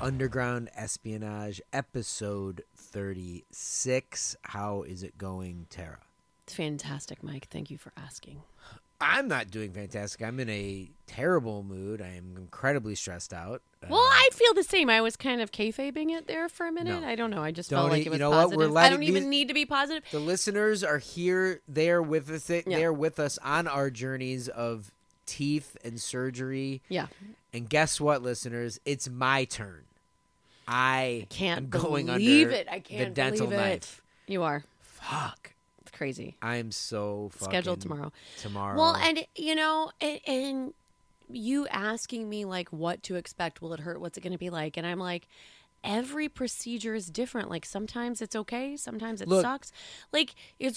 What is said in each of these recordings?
Underground Espionage, episode 36. How is it going, Tara? It's fantastic, Mike. Thank you for asking. I'm not doing fantastic. I'm in a terrible mood. I am incredibly stressed out. Well, I feel the same. I was kind of kayfabing it there for a minute. No. I don't know. I just felt like it was you know positive. What? We're I don't even need to be positive. The listeners are here. They're with us. Yeah. They're with us on our journeys of teeth and surgery. Yeah. And guess what, listeners? It's my turn. I can't am going believe under it. I can't the dental believe it. knife. You are. Fuck. It's crazy. I'm so fucking Scheduled tomorrow. Tomorrow. Well, and and you asking me like what to expect. Will it hurt? What's it going to be like? And I'm like, every procedure is different. Like sometimes it's okay. Sometimes it sucks. Like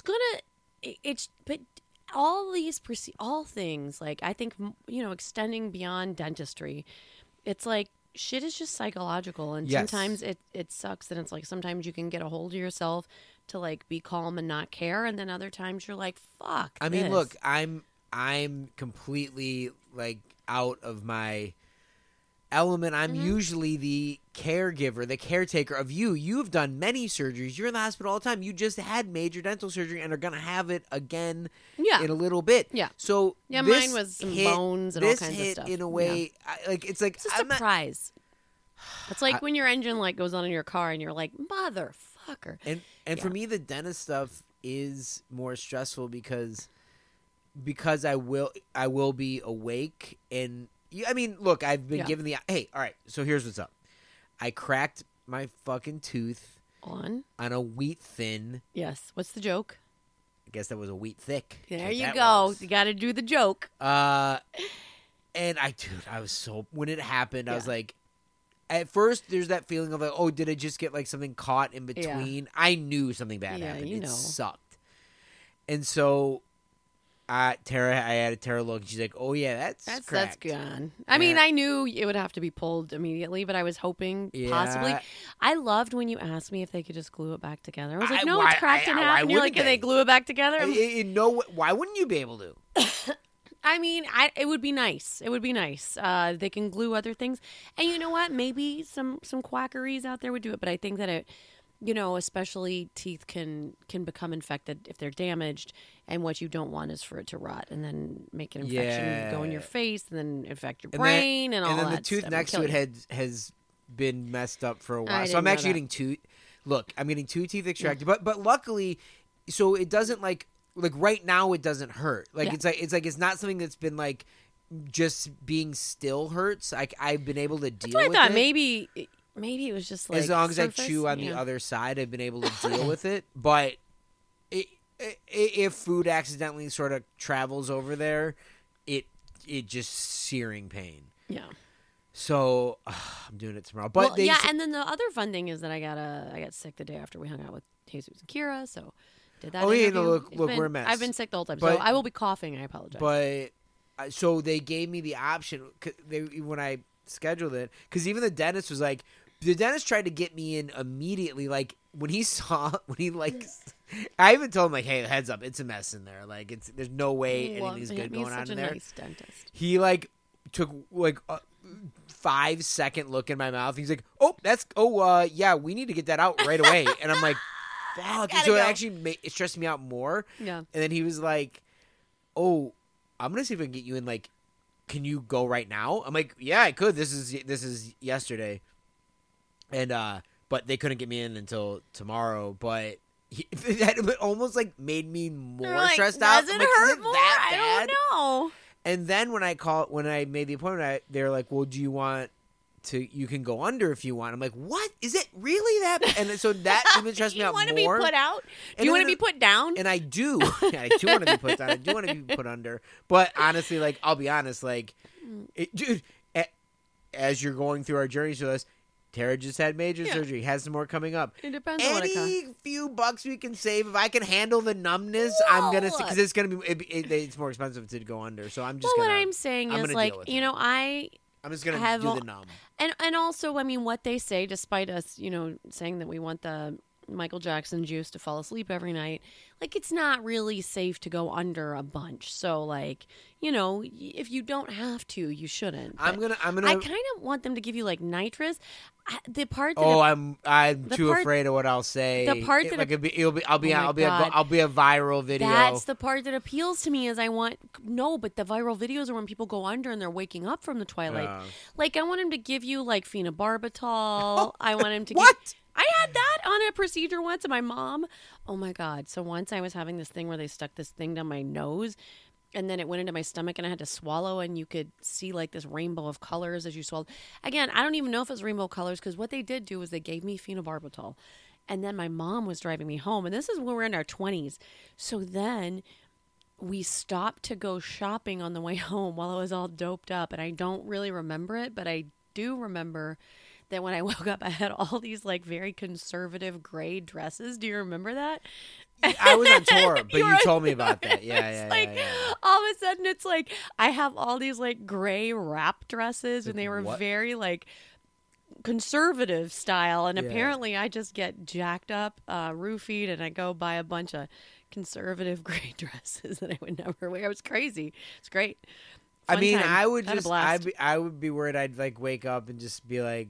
but all these all things, like I think, extending beyond dentistry, it's like shit is just psychological. And sometimes it sucks. And it's like sometimes you can get a hold of yourself to like be calm and not care. And then other times you're like, fuck. I mean, look, I'm completely like out of my element. I'm usually the caregiver, the caretaker of you. You've done many surgeries. You're in the hospital all the time. You just had major dental surgery and are going to have it again in a little bit. Yeah. So mine was some bones and all kinds of stuff. In a way, it's like it's a surprise. It's like when your engine light goes on in your car and you're like, motherfucker. And for me, the dentist stuff is more stressful because I will be awake. And I mean, look, I've been given the hey. All right, so here's what's up. I cracked my fucking tooth on a wheat thin. Yes. What's the joke? I guess that was a wheat thick. There you go. You got to do the joke. And I was so when it happened, I was like. At first, there's that feeling of like, oh, did I just get like something caught in between? Yeah. I knew something bad happened. It sucked. And so, I had Tara look, and she's like, oh yeah, that's cracked. That's gone. I mean, I knew it would have to be pulled immediately, but I was hoping possibly. I loved when you asked me if they could just glue it back together. I was like, no, it's cracked in half. And you're like, can they glue it back together? Why wouldn't you be able to? I mean, it would be nice. It would be nice. They can glue other things. And you know what? Maybe some quackeries out there would do it. But I think that it, especially teeth can become infected if they're damaged. And what you don't want is for it to rot and then make an infection go in your face and then infect your brain and all that. And then the tooth next to it has been messed up for a while. So I'm actually getting I'm getting two teeth extracted. But luckily, so it doesn't like right now it doesn't hurt. It's not something that's been like just being still hurts. I've been able to deal with it. I thought maybe it was just like as long surface. as I chew on the other side, I've been able to deal with it. But if food accidentally sort of travels over there, it just searing pain. Yeah. So I'm doing it tomorrow. But and then the other fun thing is that I got sick the day after we hung out with Jesus and Kira, so. Did that look, we're a mess. I've been sick the whole time, so I will be coughing. I apologize. But so they gave me the option when I scheduled it, because even the dentist was like, the dentist tried to get me in immediately. Like I even told him like, hey, heads up, it's a mess in there. Like there's no way anything's good going on in there. Nice dentist. He like took like a 5-second look in my mouth. He's like, yeah, we need to get that out right away. And I'm like. Fuck. So it actually it stressed me out more. Yeah. And then he was like, oh, I'm going to see if I can get you in, like, can you go right now? I'm like, yeah, I could. This is yesterday. And, but they couldn't get me in until tomorroor. But it almost, like, made me more stressed out. Doesn't hurt more? I don't know. And then when I made the appointment, they were like, well, do you want you can go under if you want. I'm like, what? Is it really that? And so that even stressed me out more. You want to be put out? Do you want to be put down? And I do. Yeah, I do want to be put down. I do want to be put under. But honestly, like, I'll be honest, like, dude, as you're going through our journeys with us, Tara just had major surgery. Has some more coming up. It depends on what it costs. Any few bucks we can save, if I can handle the numbness, I'm gonna because it's gonna be it's more expensive to go under. So I'm just. Well, what I'm saying is, like, I'm just gonna do the numb. And also, I mean, what they say, despite us, saying that we want the Michael Jackson juice to fall asleep every night. Like, it's not really safe to go under a bunch. So, like, you know, if you don't have to, you shouldn't. I'm gonna. I kind of want them to give you like nitrous. The part that I'm too afraid of what I'll say. The part that I'll be a viral video. That's the part that appeals to me. Is but the viral videos are when people go under and they're waking up from the twilight. Like, I want him to give you like phenobarbital. I want him to what? I had that on a procedure once, and my mom. Oh my God! So once I was having this thing where they stuck this thing down my nose. And then it went into my stomach and I had to swallow, and you could see like this rainbow of colors as you swallowed. Again, I don't even know if it was rainbow colors, because what they did do was they gave me phenobarbital. And then my mom was driving me home. And this is when we were in our 20s. So then we stopped to go shopping on the way home while I was all doped up. And I don't really remember it, but I do remember that when I woke up, I had all these like very conservative gray dresses. Do you remember that? I was on tour, but you told me about that. Yeah. All of a sudden, it's like I have all these like gray wrap dresses, and they were very like conservative style. And apparently, I just get jacked up, roofied, and I go buy a bunch of conservative gray dresses that I would never wear. It was crazy. It's great. Fun I mean, time. I would just, I would be worried. I'd like wake up and just be like,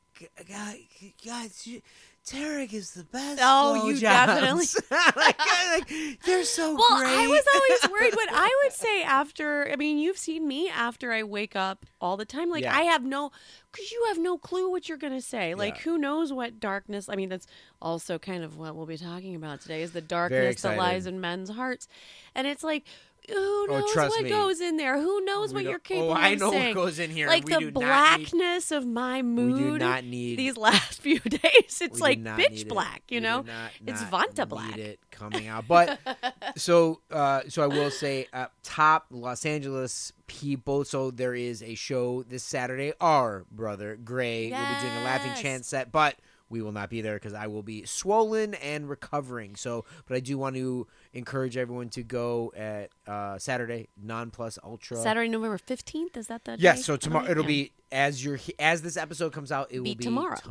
guys. Tarek is the best. Oh, you definitely. like, they're so great. Well, I was always worried, but I would say after, I mean, you've seen me after I wake up all the time. Like, I have because you have no clue what you're going to say. Like, who knows what darkness, I mean, that's also kind of what we'll be talking about today is the darkness that lies in men's hearts. And it's like, who knows what goes in there? Who knows what you're capable of saying? I know what goes in here. Like the blackness of my mood. We do not need these last few days. It's like pitch black, you know? It's Vanta black. Need it coming out. But so I will say top Los Angeles people. So there is a show this Saturday. Our brother Gray will be doing a Laughing Chance set, but we will not be there because I will be swollen and recovering. So, but I do want to encourage everyone to go at Saturday, Non Plus Ultra. Saturday, November 15th? Is that the day? Yes, so tomorrow it'll be as this episode comes out, it will be tomorrow.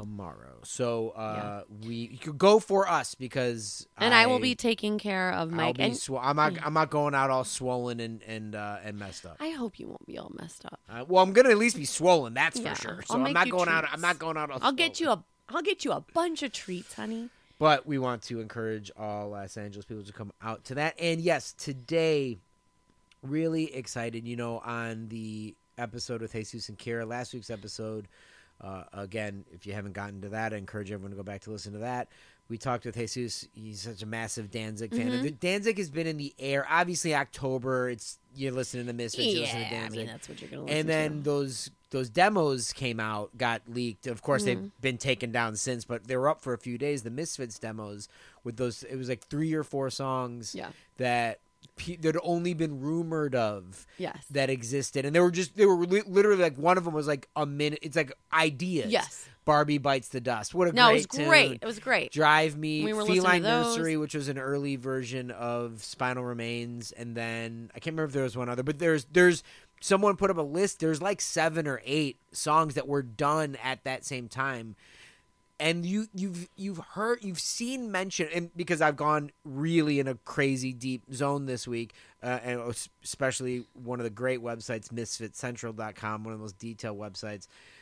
So you could go for us because I will be taking care of Mike. I'm not going out all swollen and messed up. I hope you won't be all messed up. Well, I'm gonna at least be swollen. That's for sure. So I'm not going out all. I'll get you a bunch of treats, honey. But we want to encourage all Los Angeles people to come out to that. And yes, today, really excited, on the episode with Jesus and Kira, last week's episode. Again, if you haven't gotten to that, I encourage everyone to go back to listen to that. We talked with Jesus. He's such a massive Danzig fan. Mm-hmm. Danzig has been in the air. Obviously, October, you're listening to Misfits, you're listening to Danzig. I mean, that's what you're going to listen to. And then those demos came out, got leaked. Of course, they've been taken down since, but they were up for a few days. The Misfits demos with those, it was like 3 or 4 songs that had only been rumored of that existed. And they were literally like, one of them was like a minute. It's like ideas. Yes. Barbie Bites the Dust. What a great tune. It was great. Drive Me, Feline Nursery, which was an early version of Spinal Remains, and then I can't remember if there was one other, but there's someone put up a list. There's like 7 or 8 songs that were done at that same time. And you've seen mention, and because I've gone really in a crazy deep zone this week, and especially one of the great websites, MisfitsCentral.com, one of the most detailed websites.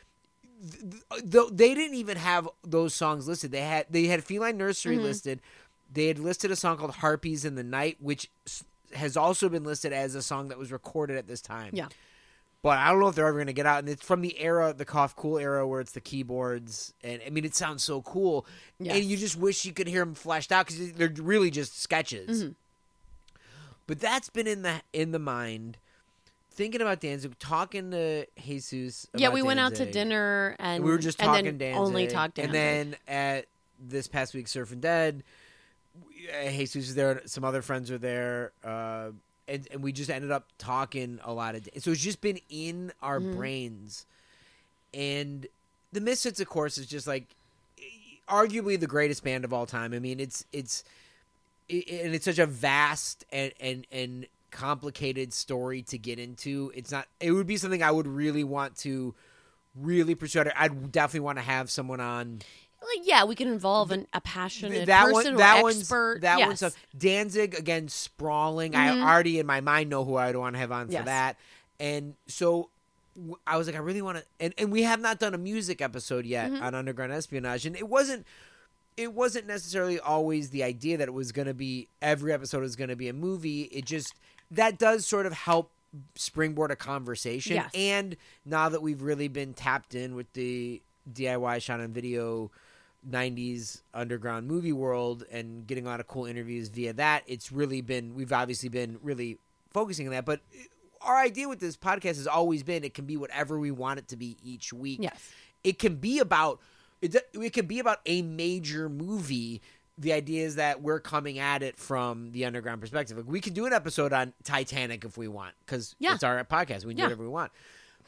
They didn't even have those songs listed. They had Feline Nursery listed. They had listed a song called Harpies in the Night, which has also been listed as a song that was recorded at this time. Yeah. But I don't know if they're ever going to get out. And it's from the era, the Cough Cool era, where it's the keyboards. And, I mean, it sounds so cool. Yes. And you just wish you could hear them fleshed out because they're really just sketches. Mm-hmm. But that's been in the mind. Thinking about Danzig, talking to Jesus about we went out to dinner. And we were just talking Danzig. Only talked Danzig. And then at this past week, Surfing Dead, Jesus was there. Some other friends were there. And we just ended up talking a lot of. So it's just been in our brains, and the Misfits, of course, is just like arguably the greatest band of all time. I mean, it's such a vast and complicated story to get into. It would be something I would really want to really pursue. I'd definitely want to have someone on. Like, yeah, we can involve a passionate person or expert. That one's stuff. Danzig, again, sprawling. I already in my mind know who I'd want to have on for that. And so I was like, I really want to, and we have not done a music episode yet on Underground Espionage, and it wasn't necessarily always the idea that it was going to be every episode was going to be a movie. It just that does sort of help springboard a conversation. And now that we've really been tapped in with the DIY shot on video 90s underground movie world and getting a lot of cool interviews via that, it's really been, we've obviously been really focusing on that. But our idea with this podcast has always been it can be whatever we want it to be each week. Yes. It can be about a major movie. The idea is that we're coming at it from the underground perspective. Like, we can do an episode on Titanic if we want, because it's our podcast. We can do whatever we want.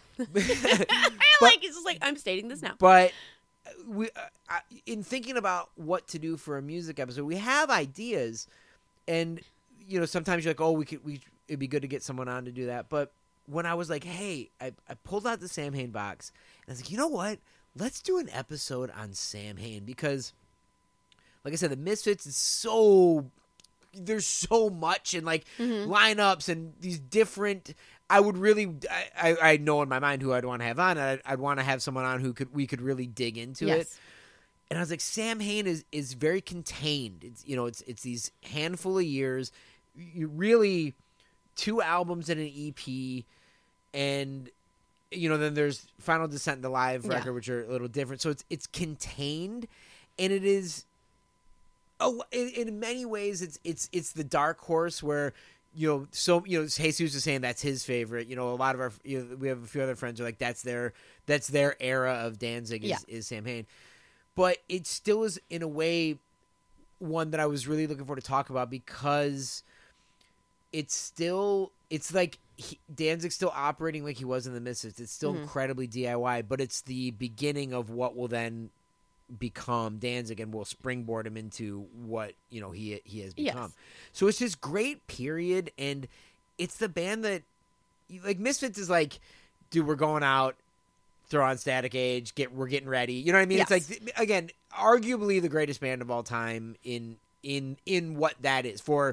It's just like, I'm stating this now. But we, in thinking about what to do for a music episode, we have ideas, and sometimes you're like, oh, it'd be good to get someone on to do that. But when I was like, hey, I pulled out the Sam Hain box, and I was like, you know what? Let's do an episode on Sam Hain, because, like I said, the Misfits is there's so much, and like lineups and these different. I would really, I know in my mind who I'd want to have on. I'd want to have someone on who we could really dig into it. And I was like, Sam Hain is very contained. It's these handful of years, really 2 albums and an EP, and then there's Final Descent, the live record, which are a little different. So it's contained, and it is. Oh, in many ways, it's the dark horse where. Jesus was saying that's his favorite. A lot of our, we have a few other friends who are like that's their era of Danzig is Sam Hain, but it still is in a way one that I was really looking forward to talk about, because it's like Danzig's still operating like he was in the Misfits. It's still incredibly DIY, but it's the beginning of what will then become Danzig and will springboard him into what he has become. Yes. So it's this great period, and it's the band that like Misfits is like, dude, we're going out, throw on Static Age, we're getting ready. You know what I mean? Yes. It's like, again, arguably the greatest band of all time in what that is for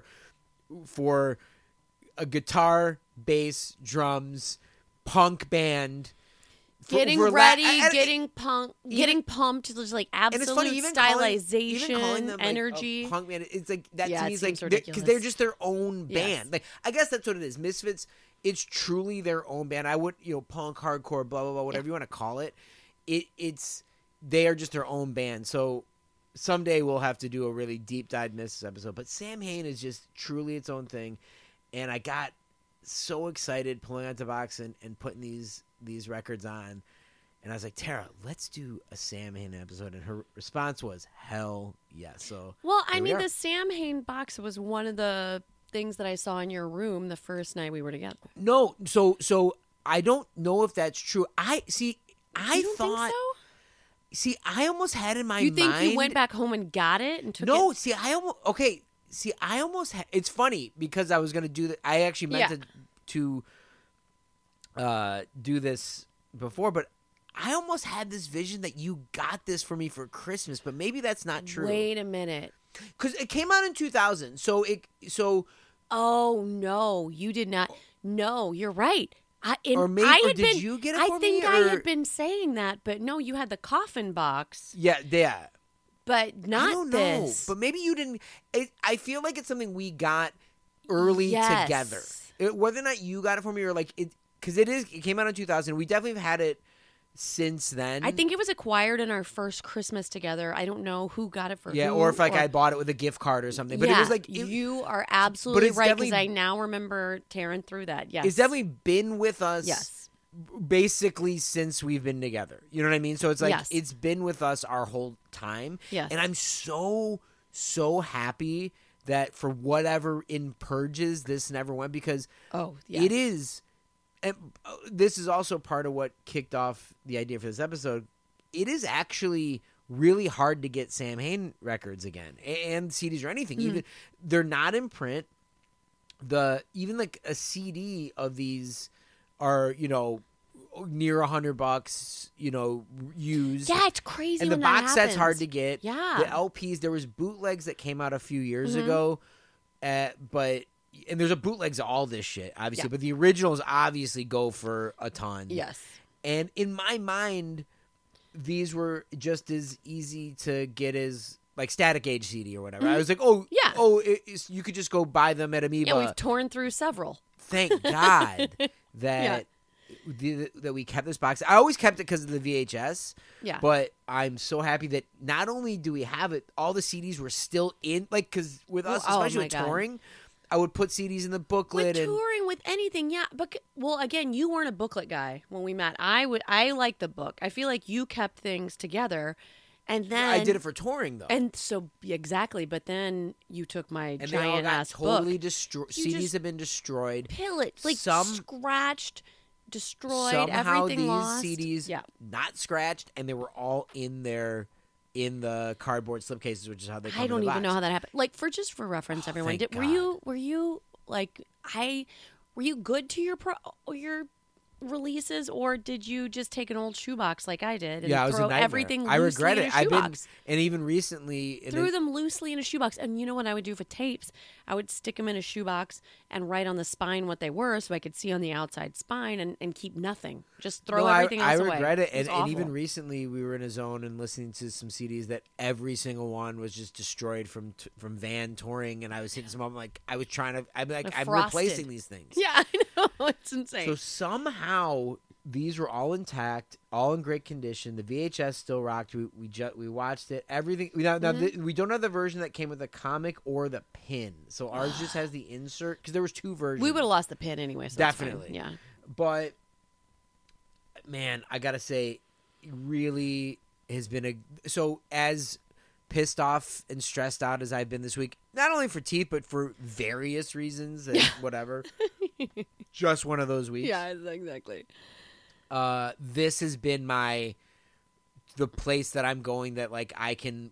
a guitar, bass, drums, punk band. Getting ready, getting pumped, just like absolute stylization, energy. Punk band, it's like that to me is like because they're just their own band. Yes. Like, I guess that's what it is. Misfits, it's truly their own band. I would punk, hardcore, blah blah blah, whatever you want to call it. They are just their own band. So someday we'll have to do a really deep dive Misfits episode. But Sam Hain is just truly its own thing, and I got so excited pulling out the box and putting these records on, and I was like, Tara, let's do a Sam Hain episode, and her response was hell yes. So the Sam Hain box was one of the things that I saw in your room the first night we were together. No, so I don't know if that's true. I thought so? I almost had in my mind. You think you went back home and got it and took it? No, I almost had, it's funny because I was going to do that. I actually meant to do this before, but I almost had this vision that you got this for me for Christmas, but maybe that's not true. Wait a minute. Because it came out in 2000. Oh, no, you did not. No, you're right. Did you get it for me? I think I had been saying that, but no, you had the coffin box. Yeah. But not I don't this. know, but maybe you didn't. I feel like it's something we got early together. Whether or not you got it for me or like it, because it came out in 2000. We definitely have had it since then. I think it was acquired in our first Christmas together. I don't know who got it for who. Yeah, or if I bought it with a gift card or something. But it was like you are absolutely right, because I now remember tearing through that. Yes, it's definitely been with us. Yes. Basically since we've been together. You know what I mean? So it's like it's been with us our whole time. Yes. And I'm so happy that for whatever in Purges this never went, because it is, and this is also part of what kicked off the idea for this episode. It is actually really hard to get Sam Hain records again and CDs or anything. Even they're not in print. Even like a CD of these are, near $100, used. Yeah, it's crazy. And when the box that set's happens. hard to get. Yeah. The LPs, there was bootlegs that came out a few years ago, but there's a bootlegs of all this shit, obviously, but the originals obviously go for a ton. Yes. And in my mind, these were just as easy to get as like Static Age CD or whatever. I was like, you could just go buy them at Amoeba. Yeah, we've torn through several. Thank God that that we kept this box. I always kept it because of the VHS. Yeah. But I'm so happy that not only do we have it, all the CDs were still in. Like, because with us, especially with touring, I would put CDs in the booklet. With touring, with anything, yeah. But well, again, you weren't a booklet guy when we met. I like the book. I feel like you kept things together. And then I did it for touring, though. And so exactly, but then you took my and giant ass totally book. destroyed. CDs have been destroyed. Pillaged, like scratched, destroyed, somehow everything lost. These CDs not scratched, and they were all in the cardboard slipcases, which is how they come I don't in the even box. know how that happened. Like for reference, everyone, were you good to your releases, or did you just take an old shoebox like I did and I was throw a nightmare. everything loosely I regret in it. a shoebox? And even recently threw them loosely in a shoebox. And you know what I would do for tapes? I would stick them in a shoebox and write on the spine what they were so I could see on the outside spine and keop nothing. Just throw everything else away. I regret it. And even awful. recently we were in a zone and listening to some CDs that every single one was just destroyed from van touring, and I was hitting some of them like I was trying to I'm replacing these things. Yeah, I know. It's insane. So somehow these were all intact, all in great condition. The VHS still rocked. We watched it. Everything. We don't have the version that came with the comic or the pin. So ours just has the insert because there was two versions. We would have lost the pin anyway. So definitely. Yeah. But man, I gotta say, it really has been so as pissed off and stressed out as I've been this week. Not only for Teeth, but for various reasons and whatever. Just one of those weeks. Yeah, exactly. This has been the place that I'm going that like I can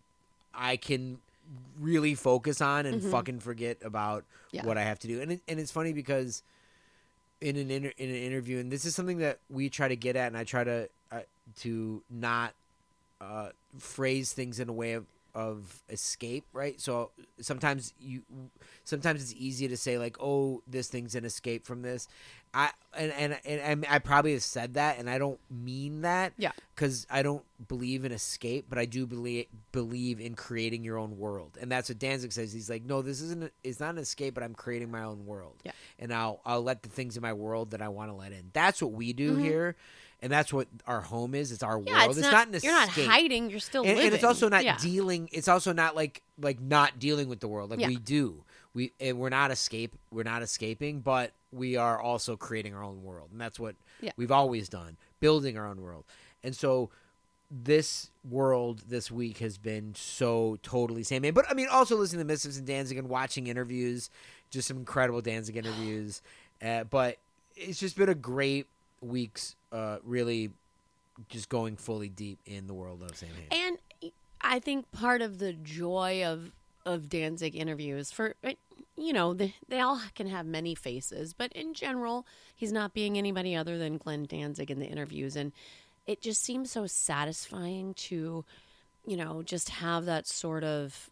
really focus on and fucking forget about what I have to do. And it's funny because in an interview, and this is something that we try to get at, and I try to not phrase things in a way of escape, right? So sometimes it's easy to say like, oh, this thing's an escape from this. I probably have said that, and I don't mean that, because I don't believe in escape, but I do believe in creating your own world, and that's what Danzig says. He's like, no, it's not an escape, but I'm creating my own world, and I'll let the things in my world that I want to let in. That's what we do here. And that's what our home is. It's our world. It's not an escape. You're not hiding. You're still living. And it's also not dealing. It's also not like not dealing with the world. Like we do. We're not escaping, but we are also creating our own world. And that's what we've always done, building our own world. And so this world this week has been so totally same. But I mean, also listening to Misfits and Danzig and watching interviews, just some incredible Danzig interviews. But it's just been a great week's really just going fully deep in the world of Sam Hain. And I think part of the joy of Danzig interviews, for they all can have many faces, but in general, he's not being anybody other than Glenn Danzig in the interviews, and it just seems so satisfying to, just have that sort of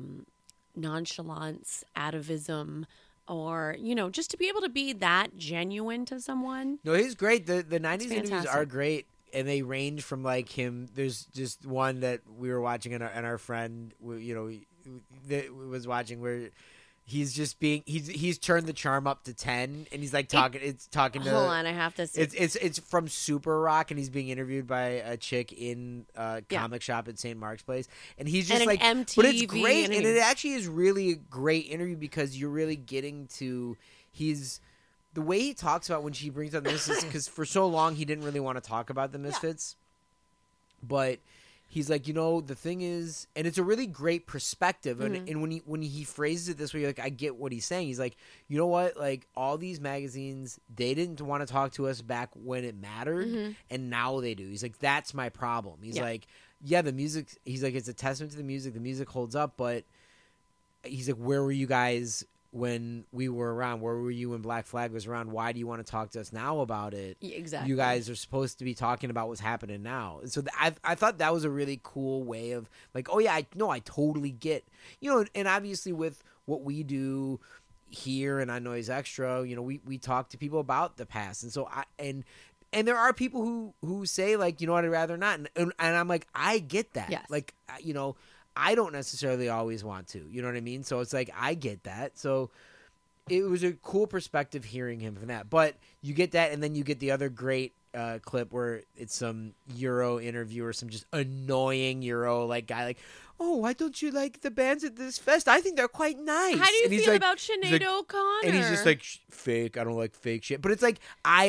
nonchalance, atavism, or, just to be able to be that genuine to someone. No, he's great. The 90s interviews are great, and they range from, like, him. There's just one that we were watching, and our friend, was watching where he's just he's turned the charm up to 10, and he's, like, talking to... Hold on, I have to see. It's from Super Rock, and he's being interviewed by a chick in a comic shop at St. Mark's Place, and he's just like... MTV, but it's great, and it actually is really a great interview because you're really getting to... The way he talks about when she brings up the Misfits, because for so long he didn't really want to talk about the Misfits, but... He's like, the thing is, and it's a really great perspective. And when he phrases it this way, like, I get what he's saying. He's like, you know what? Like, all these magazines, they didn't want to talk to us back when it mattered, and now they do. He's like, that's my problem. He's like, the music, he's like, it's a testament to the music. The music holds up, but he's like, where were you guys when we were around? Where were you when Black Flag was around? Why do you want to talk to us now about it? Yeah, exactly. You guys are supposed to be talking about what's happening now. So I thought that was a really cool way of like, oh yeah, I totally get, and obviously with what we do here and on Noise Extra, we talk to people about the past. And so and there are people who say like, you know what, I'd rather not. And I'm like, I get that. Yes. Like, I don't necessarily always want to, you know what I mean? So it's like, I get that. So it was a cool perspective hearing him from that. But you get that, and then you get the other great clip where it's some Euro interviewer, some just annoying Euro like guy, like, oh, why don't you like the bands at this fest? I think they're quite nice. How do you feel about Sinead O'Connor? And he's just like, fake. I don't like fake shit. But it's like,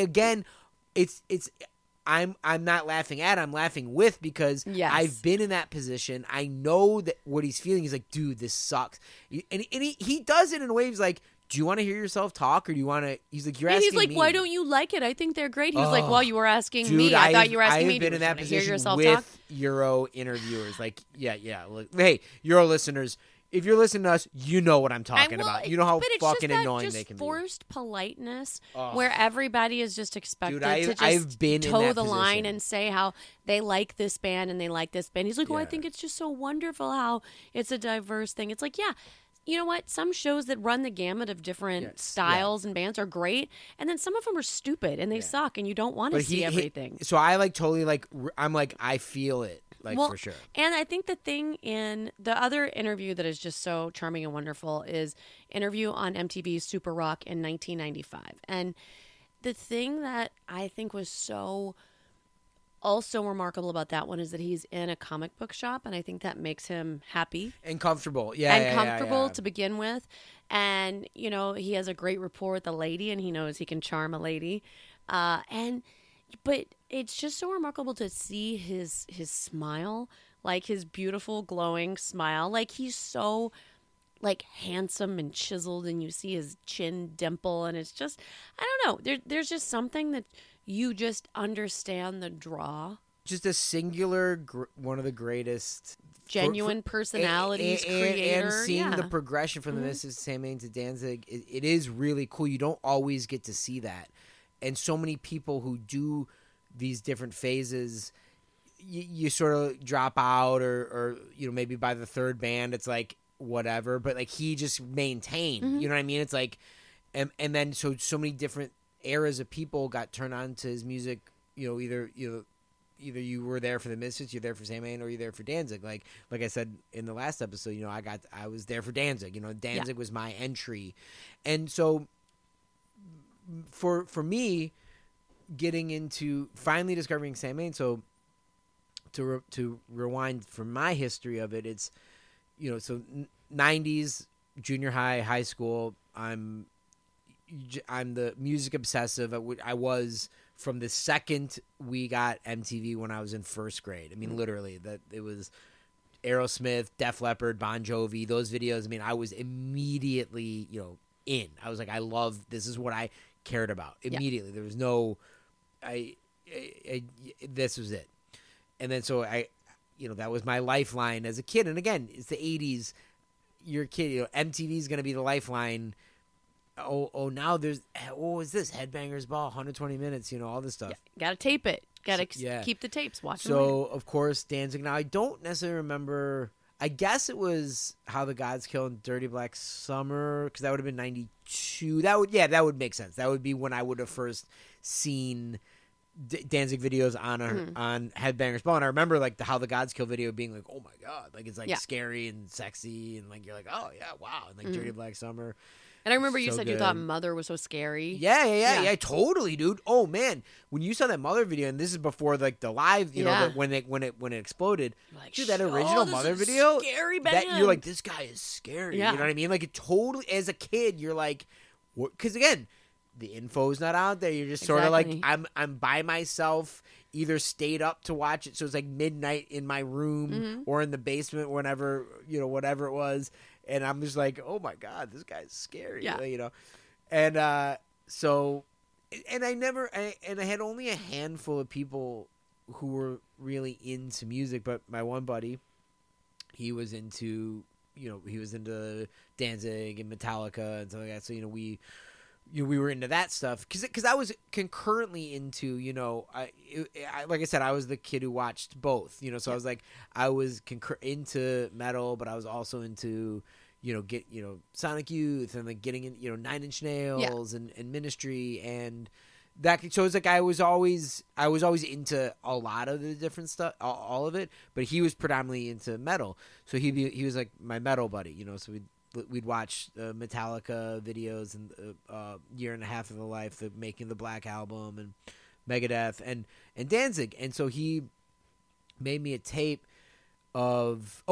I'm not laughing at it, I'm laughing with, because I've been in that position. I know that what he's feeling. He's like, dude, this sucks. And he does it in a way. He's like, do you want to hear yourself talk, or do you want to? He's like, you're asking me. He's like, me. why don't you like it? I think they're great. He was like, well, you were asking me. I thought you were asking me. I've been in that position hear yourself with talk? Euro interviewers. Like, yeah. Look, hey, Euro listeners, if you're listening to us, you know what I'm talking about. You know how fucking annoying they can be. Forced politeness where everybody is just expected to just I've been toe the line and say how they like this band and they like this band. He's like, I think it's just so wonderful how it's a diverse thing. It's like, yeah. You know what? Some shows that run the gamut of different styles and bands are great, and then some of them are stupid and they suck, and you don't want to see everything. So I like totally like, I'm like, I feel it, like, for sure. And I think the thing in the other interview that is just so charming and wonderful is interview on MTV's Super Rock in 1995. And the thing that I think was so also remarkable about that one is that he's in a comic book shop, and I think that makes him happy and comfortable. To begin with. And he has a great rapport with the lady, and he knows he can charm a lady. But it's just so remarkable to see his smile, like his beautiful glowing smile. Like he's so like handsome and chiseled, and you see his chin dimple, and it's just, I don't know. There's just something that you just understand the draw. Just a singular, one of the greatest genuine personalities, creator. And seeing the progression from the Mrs. Samain to Danzig, it is really cool. You don't always get to see that. And so many people who do these different phases, you sort of drop out, or maybe by the third band, it's like, whatever. But like, he just maintained, you know what I mean? It's like, and then so many different eras of people got turned on to his music, either you were there for the Misfits, you're there for Samain, or you're there for Danzig. Like I said in the last episode, I was there for Danzig. Danzig was my entry. And so for me, getting into finally discovering Samain, so to rewind from my history of it, it's so 90s, junior high school, I'm the music obsessive. I was from the second we got MTV when I was in first grade. I mean, literally, that it was Aerosmith, Def Leppard, Bon Jovi, those videos. I mean, I was immediately, in. I was like, I love, this is what I cared about immediately. There was no, this was it. And then so that was my lifeline as a kid. And again, it's the 80s. You're a kid, MTV is going to be the lifeline. Oh, now there's, what was this? Headbangers Ball, 120 minutes, all this stuff. Yeah, gotta tape it. Gotta keep the tapes, watch them. So, of course, Danzig. Now, I don't necessarily remember, I guess it was How the Gods Kill and Dirty Black Summer, because that would have been 92. That would make sense. That would be when I would have first seen Danzig videos on Headbangers Ball. And I remember, like, the How the Gods Kill video being like, oh my God, like, it's like scary and sexy, and like, you're like, oh yeah, wow. And like Dirty Black Summer. And I remember you said you thought Mother was so scary. Yeah, totally, dude. Oh man, when you saw that Mother video, and this is before like the live, when it exploded, like, dude, that original Mother video, scary band. That you're like, this guy is scary. You know what I mean? Like, it totally, as a kid, you're like, what? Because again, the info's not out there. You're just sort of like, I'm by myself. Either stayed up to watch it, so it's like midnight in my room or in the basement, whenever whatever it was. And I'm just like, oh my God, this guy's scary, And so, and I had only a handful of people who were really into music, but my one buddy, he was into he was into Danzig and Metallica and stuff like that. So we were into that stuff because I was concurrently into like I said, I was the kid who watched both. So I was like, I was into metal, but I was also into Sonic Youth and like getting in Nine Inch Nails and Ministry and that. So it's like I was always into a lot of the different stuff, all of it. But he was predominantly into metal, so he was like my metal buddy. So we'd watch Metallica videos and Year and a Half of the Life, the Making the Black album, and Megadeth and Danzig. And so he made me a tape of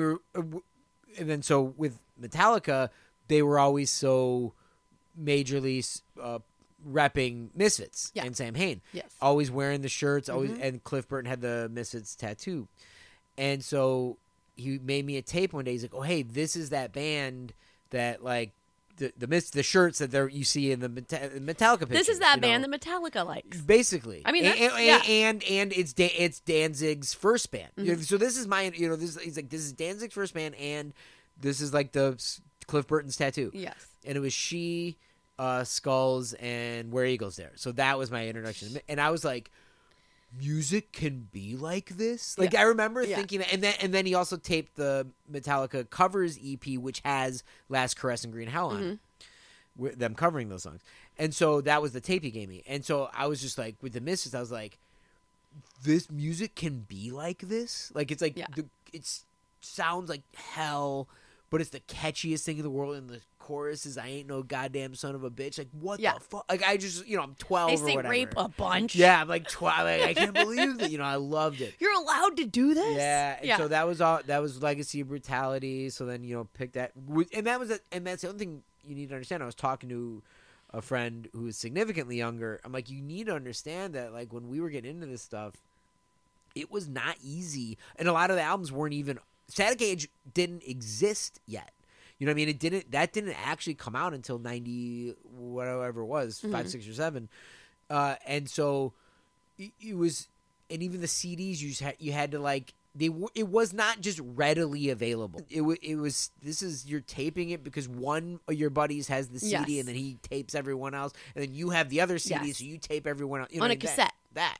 and then so with Metallica, they were always so majorly repping Misfits and Sam Hain. Yes. Always wearing the shirts, always, and Cliff Burton had the Misfits tattoo. And so he made me a tape one day. He's like, "Oh, hey, this is that band that like the shirts that you see in the Metallica pictures. This is that band that Metallica likes." Basically. I mean, and it's Danzig's first band. So this is my he's like, this is Danzig's first band, and this is like the Cliff Burton's tattoo. Yes. And it was She, Skulls, and Where Eagles Dare. So that was my introduction, and I was like, music can be like this. Like I remember thinking that, and then he also taped the Metallica covers EP, which has Last Caress and Green Hell on it, with them covering those songs. And so that was the tape he gave me. And so I was just like, with the Misfits, I was like, this music can be like this. Like it's like it sounds like hell, but it's the catchiest thing in the world. And the chorus is, "I ain't no goddamn son of a bitch." Like, what the fuck? Like, I just, I'm 12 they or whatever. rape a bunch. Yeah, I'm like 12. Like, I can't believe that. I loved it. You're allowed to do this? Yeah. And so that was all. That was Legacy of Brutality. So then, pick that. And that was and that's the other thing you need to understand. I was talking to a friend who is significantly younger. I'm like, you need to understand that, like, when we were getting into this stuff, it was not easy. And a lot of the albums weren't even, Static Age didn't exist yet. You know what I mean? That didn't actually come out until 90, whatever it was, 5, 6, or 7. And so it was, and even the CDs you had to like, it was not just readily available. It was, you're taping it because one of your buddies has the CD and then he tapes everyone else, and then you have the other CD, so you tape everyone else. On a cassette.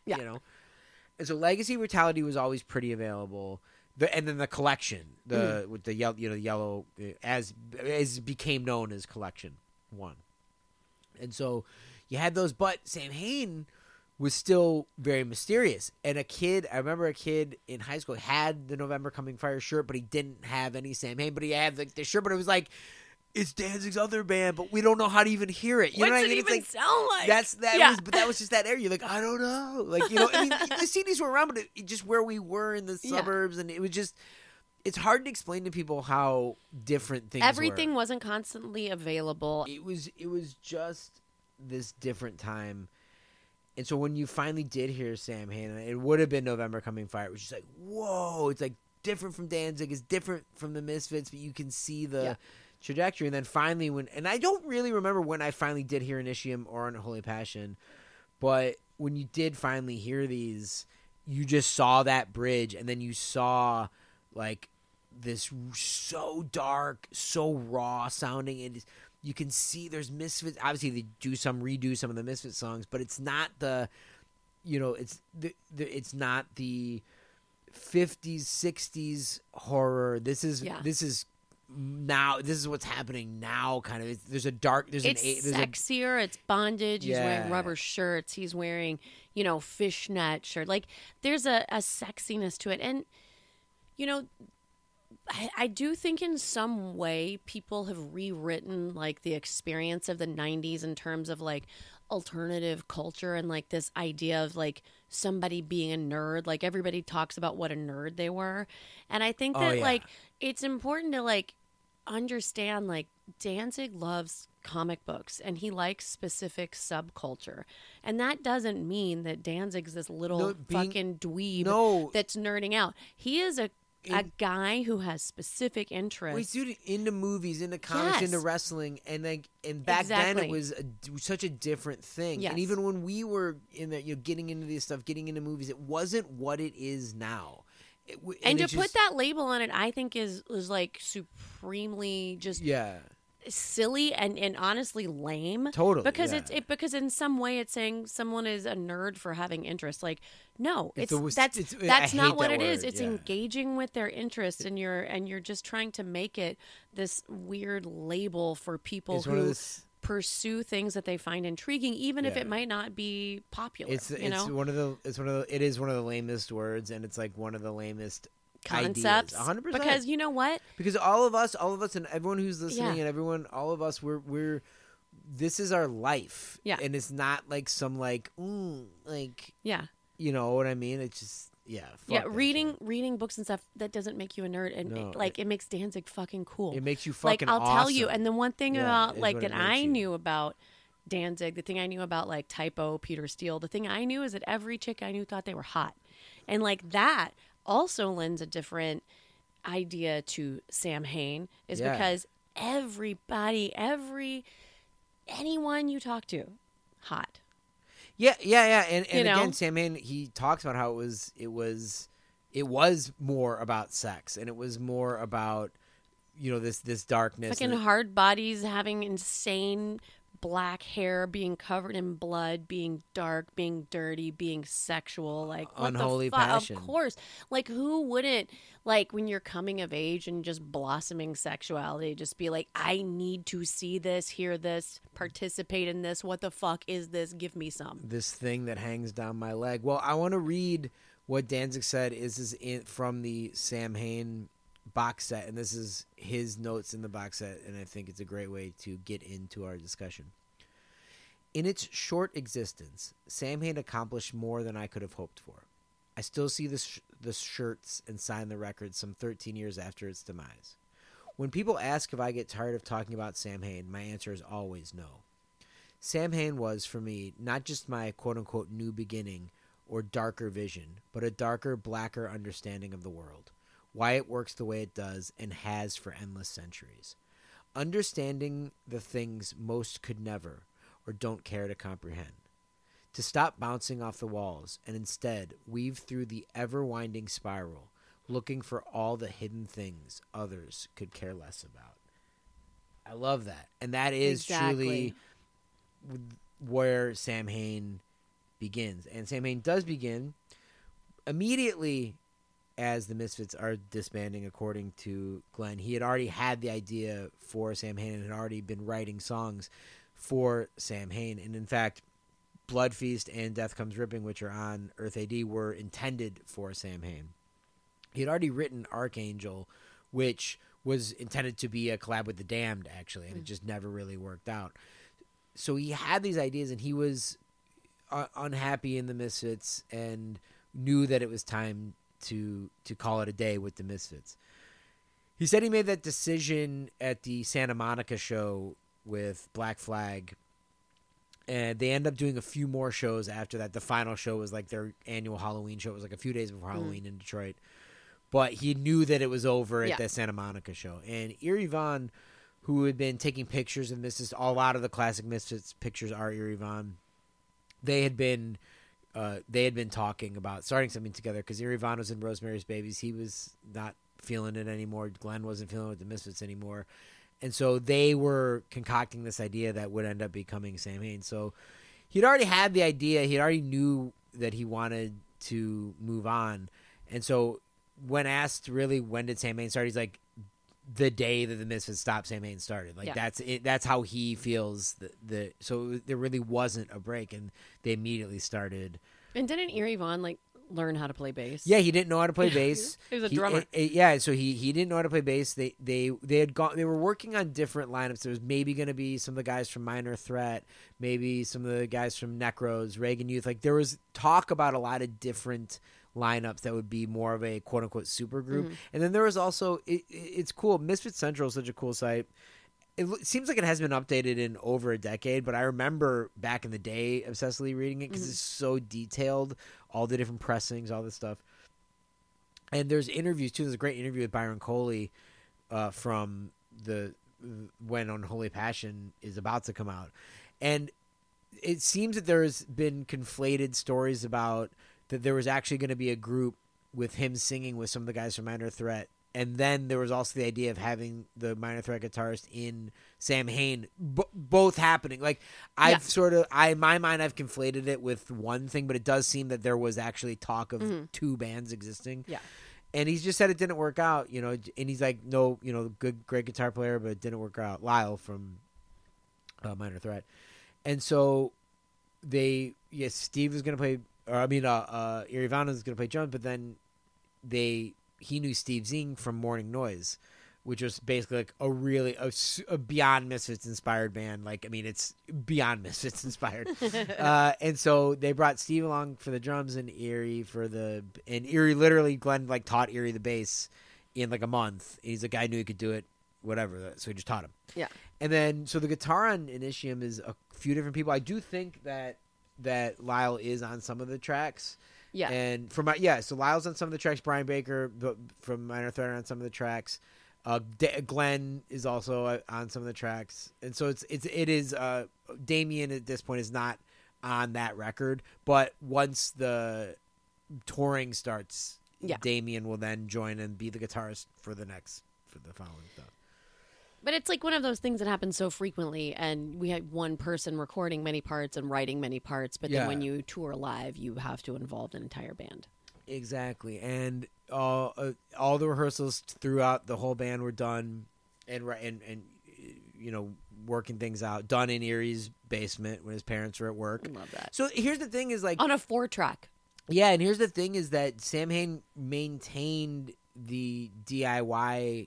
And so Legacy Brutality was always pretty available. And then the collection, with the yellow, as became known as Collection 1. And so you had those, but Sam Hain was still very mysterious. And I remember a kid in high school had the November Coming Fire shirt, but he didn't have any Sam Hain, but he had the shirt, but it was like, it's Danzig's other band, but we don't know how to even hear it. You know what I mean? What's it even sound like? That was just that era. You're like, I don't know. Like, I mean, the CDs were around, but it just where we were in the suburbs, and it was just, it's hard to explain to people how different things Everything wasn't constantly available. It was just this different time. And so when you finally did hear Sam Hain, it would have been November Coming Fire. It was just like, whoa, it's like different from Danzig, it's different from the Misfits, but you can see the trajectory. And then finally and I don't really remember when I finally did hear Initium or Unholy Passion, but when you did finally hear these, you just saw that bridge, and then you saw like this so dark, so raw sounding, and you can see there's Misfits. Obviously they redo some of the Misfits songs, but it's not it's not the 50s 60s horror. This is now, this is what's happening now, kind of. There's sexier. It's bondage. He's wearing rubber shirts. He's wearing, fishnet shirt. Like, there's a sexiness to it. And, I do think in some way people have rewritten, like, the experience of the 90s in terms of, like, alternative culture and, like, this idea of, like, somebody being a nerd. Like, everybody talks about what a nerd they were. And I think that, like, it's important to, like, understand, like, Danzig loves comic books and he likes specific subculture, and that doesn't mean that Danzig's this little fucking dweeb that's nerding out. He is a guy who has specific interests. Wait, dude, into movies, into comics, into wrestling, and back then it was such a different thing. Yes. And even when we were in getting into this stuff, getting into movies, it wasn't what it is now. And to put that label on it, I think is like supremely just silly and honestly lame. Totally, because because in some way it's saying someone is a nerd for having interest. Like, no, that's not what it is. It's engaging with their interests, and you're just trying to make it this weird label for people who pursue things that they find intriguing, even if it might not be popular. It is one of the lamest words, and it's like one of the lamest concepts. Ideas. 100%. Because you know what? Because all of us, and everyone who's listening, and all of us, we're this is our life. Yeah, and it's not like some you know what I mean? It's just. Reading books and stuff, that doesn't make you a nerd, and it makes Danzig fucking cool. It makes you fucking I'll awesome. tell you. And the one thing about that I knew about Danzig, the thing I knew about like Typo, Peter Steele, the thing I knew is that every chick I knew thought they were hot, and like that also lends a different idea to Sam Hain, is because anyone you talk to, hot. Yeah, and again, Sam Hain, he talks about how it was more about sex, and it was more about this darkness, fucking hard bodies, having insane black hair, being covered in blood, being dark, being dirty, being sexual, like what unholy the fuck? passion. Of course, like who wouldn't, like when you're coming of age and just blossoming sexuality, just be like, I need to see this, hear this, participate in this. What the fuck is this? Give me some. This thing that hangs down my leg. Well, I want to read what Danzig said from the Sam Hain box set, and this is his notes in the box set, and I think it's a great way to get into our discussion. In its short existence, Sam Hain accomplished more than I could have hoped for. I still see the shirts and sign the records some 13 years after its demise. When people ask if I get tired of talking about Sam Hain, my answer is always no. Sam Hain was, for me, not just my quote-unquote new beginning or darker vision, but a darker, blacker understanding of the world. Why it works the way it does and has for endless centuries. Understanding the things most could never or don't care to comprehend. To stop bouncing off the walls and instead weave through the ever-winding spiral, looking for all the hidden things others could care less about. I love that. And that is truly where Sam Hain begins. And Sam Hain does begin immediately as the Misfits are disbanding, according to Glenn. He had already had the idea for Sam Hain and had already been writing songs for Sam Hain. And in fact, Blood Feast and Death Comes Ripping, which are on Earth AD, were intended for Sam Hain. He had already written Archangel, which was intended to be a collab with The Damned, actually, and it just never really worked out. So he had these ideas, and he was unhappy in the Misfits and knew that it was time to call it a day with the Misfits. He said he made that decision at the Santa Monica show with Black Flag, and they ended up doing a few more shows after that. The final show was like their annual Halloween show. It was like a few days before Halloween in Detroit. But he knew that it was over at the Santa Monica show. And Eerie Von, who had been taking pictures, and this is a lot of the classic Misfits pictures are Eerie Von, they had been talking about starting something together because Eerie Von was in Rosemary's Babies. He was not feeling it anymore. Glenn wasn't feeling it with the Misfits anymore. And so they were concocting this idea that would end up becoming Sam Hain. So he'd already had the idea. He already knew that he wanted to move on. And so when asked really when did Sam Hain start, he's like, the day that the Misfits stopped, Sam Hain started. Like that's it. That's how he feels. So there really wasn't a break, and they immediately started. And didn't Eerie Von learn how to play bass? Yeah, he didn't know how to play bass. He was a drummer. So he didn't know how to play bass. They were working on different lineups. There was maybe going to be some of the guys from Minor Threat, maybe some of the guys from Necros, Reagan Youth. Like there was talk about a lot of different lineups that would be more of a quote unquote super group. Mm-hmm. And then there was also it's cool. Misfit Central is such a cool site. It seems like it hasn't been updated in over a decade, but I remember back in the day obsessively reading it because it's so detailed, all the different pressings, all this stuff. And there's interviews too. There's a great interview with Byron Coley from when Unholy Passion is about to come out. And it seems that there's been conflated stories about that there was actually going to be a group with him singing with some of the guys from Minor Threat. And then there was also the idea of having the Minor Threat guitarist in Sam Hain, both happening. Like I've in my mind, I've conflated it with one thing, but it does seem that there was actually talk of two bands existing. Yeah. And he's just said it didn't work out, you know, and he's like, no, you know, great guitar player, but it didn't work out. Lyle from Minor Threat. And so Steve was going to play, Eerie Valentine was going to play drums, but then he knew Steve Zing from Morning Noise, which was basically like a Beyond Misfits inspired band. Like, I mean, it's Beyond Misfits inspired. And so they brought Steve along for the drums and Eerie literally, Glenn like taught Eerie the bass in like a month. He's like, I knew he could do it, whatever. So he just taught him. Yeah. And then, so the guitar on Initium is a few different people. I do think that Lyle is on some of the tracks. Yeah. And so Lyle's on some of the tracks. Brian Baker from Minor Threat on some of the tracks. Glenn is also on some of the tracks. And so it is Damien at this point is not on that record, but once the touring starts, Damien will then join and be the guitarist for the following stuff. But it's like one of those things that happens so frequently, and we had one person recording many parts and writing many parts, but then when you tour live, you have to involve an entire band. Exactly. And all the rehearsals throughout the whole band were done and you know, working things out, done in Eerie's basement when his parents were at work. I love that. So here's the thing is like... On a 4-track. Yeah, and here's the thing is that Sam Hain maintained the DIY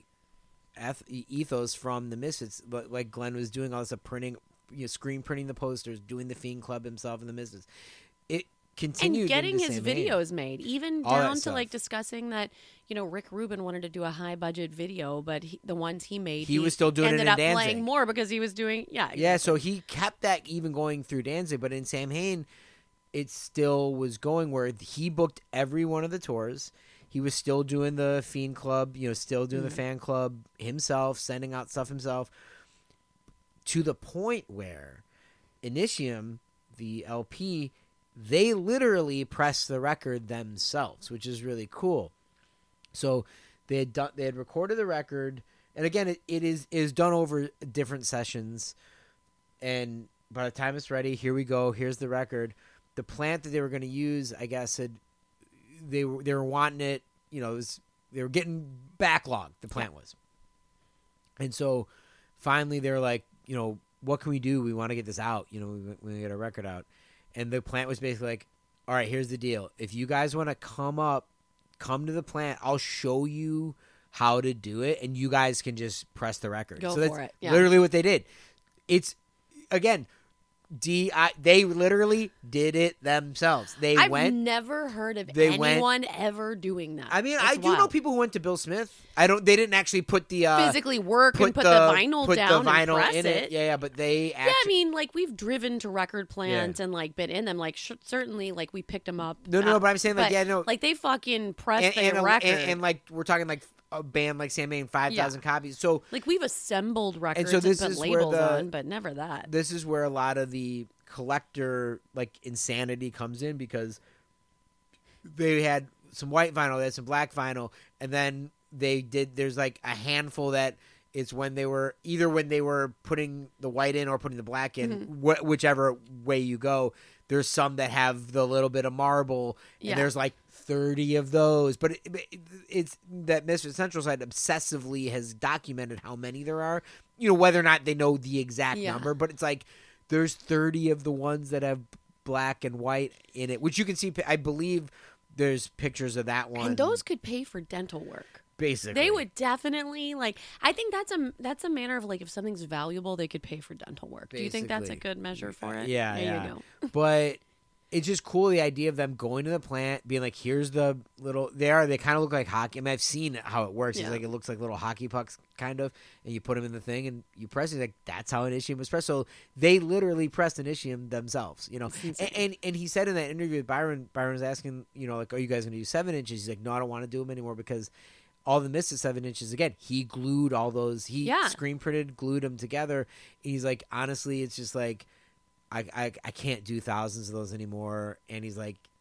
ethos from the Misfits, but like Glenn was doing all this printing, screen printing the posters, doing the Fiend Club himself and the Misfits. It continued and getting his videos made, even down to like discussing that, you know, Rick Rubin wanted to do a high budget video, but the ones he made, he was still doing it in Danzig. Ended up playing more because he was doing yeah. So he kept that even going through Danzig, but in Sam Hain, it still was going where he booked every one of the tours. He was still doing the Fiend Club, you know, still doing the fan club himself, sending out stuff himself, to the point where Initium, the LP, they literally pressed the record themselves, which is really cool. So they had recorded the record, and again, it is done over different sessions. And by the time it's ready, here we go. Here's the record. The plant that they were going to use, I guess, they were wanting it, you know, they were getting backlogged, the plant was. And so finally they were like, you know, what can we do? We want to get this out. You know, we want to get a record out. And the plant was basically like, all right, here's the deal. If you guys want to come to the plant, I'll show you how to do it, and you guys can just press the record. Go so for that's it. Yeah. literally what they did. It's, again... they literally did it themselves. I've never heard of anyone ever doing that. I mean, I do know people who went to Bill Smith. They didn't actually put the physically work and put the vinyl down and press in it. Yeah, but they actually... Yeah, I mean, like we've driven to record plants and like been in them. Like certainly, like we picked them up. No, but I'm saying like like they fucking pressed the record and like we're talking like a band like Sam Hain, 5,000 copies. So like we've assembled records and put labels on, but never that. This is where a lot of the collector like insanity comes in, because they had some white vinyl, they had some black vinyl, and then there's like a handful that it's when they were putting the white in or putting the black in, whichever way you go. There's some that have the little bit of marble, and there's like 30 of those. But it's that Misfit Central site obsessively has documented how many there are. You know, whether or not they know the exact number, but it's like there's 30 of the ones that have black and white in it, which you can see. I believe there's pictures of that one. And those could pay for dental work. Basically, they would definitely like. I think that's a manner of like if something's valuable, they could pay for dental work. Basically. Do you think that's a good measure for it? Yeah, there you go. But it's just cool, the idea of them going to the plant, being like, "Here's the little." They kind of look like hockey. I mean, I've seen how it works. It's like it looks like little hockey pucks, kind of, and you put them in the thing and you press it. Like that's how Initium was pressed. So they literally pressed Initium themselves, you know. And he said in that interview with Byron was asking, you know, like, "Are you guys going to do 7 inches?" He's like, "No, I don't want to do them anymore because." All the Misfits 7 inches, again, he glued all those. He screen printed, glued them together. And he's like, honestly, it's just like, I can't do thousands of those anymore. And he's like,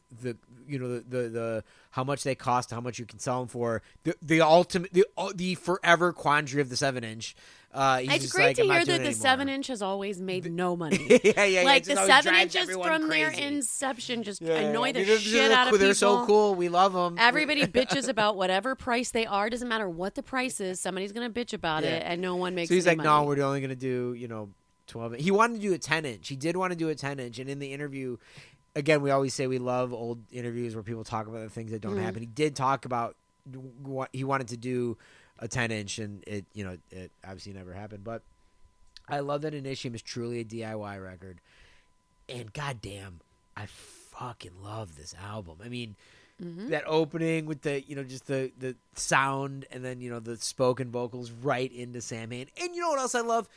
the how much they cost, how much you can sell them for, the ultimate the forever quandary of the 7-inch. It's great to hear that the 7-inch has always made no money. yeah. Like the 7-inches from their inception just annoy the shit out of people. They're so cool. We love them. Everybody bitches about whatever price they are. Doesn't matter what the price is. Somebody's gonna bitch about it, and no one makes. So he's like, money. no, we're only gonna do 12. He wanted to do a 10-inch. He did want to do a 10-inch, and in the interview, again, we always say we love old interviews where people talk about the things that don't happen. He did talk about what he wanted to do a 10-inch, and it obviously never happened. But I love that Initium is truly a DIY record, and goddamn, I fucking love this album. I mean, that opening with the just the sound, and then the spoken vocals right into Samhain. And you know what else I love?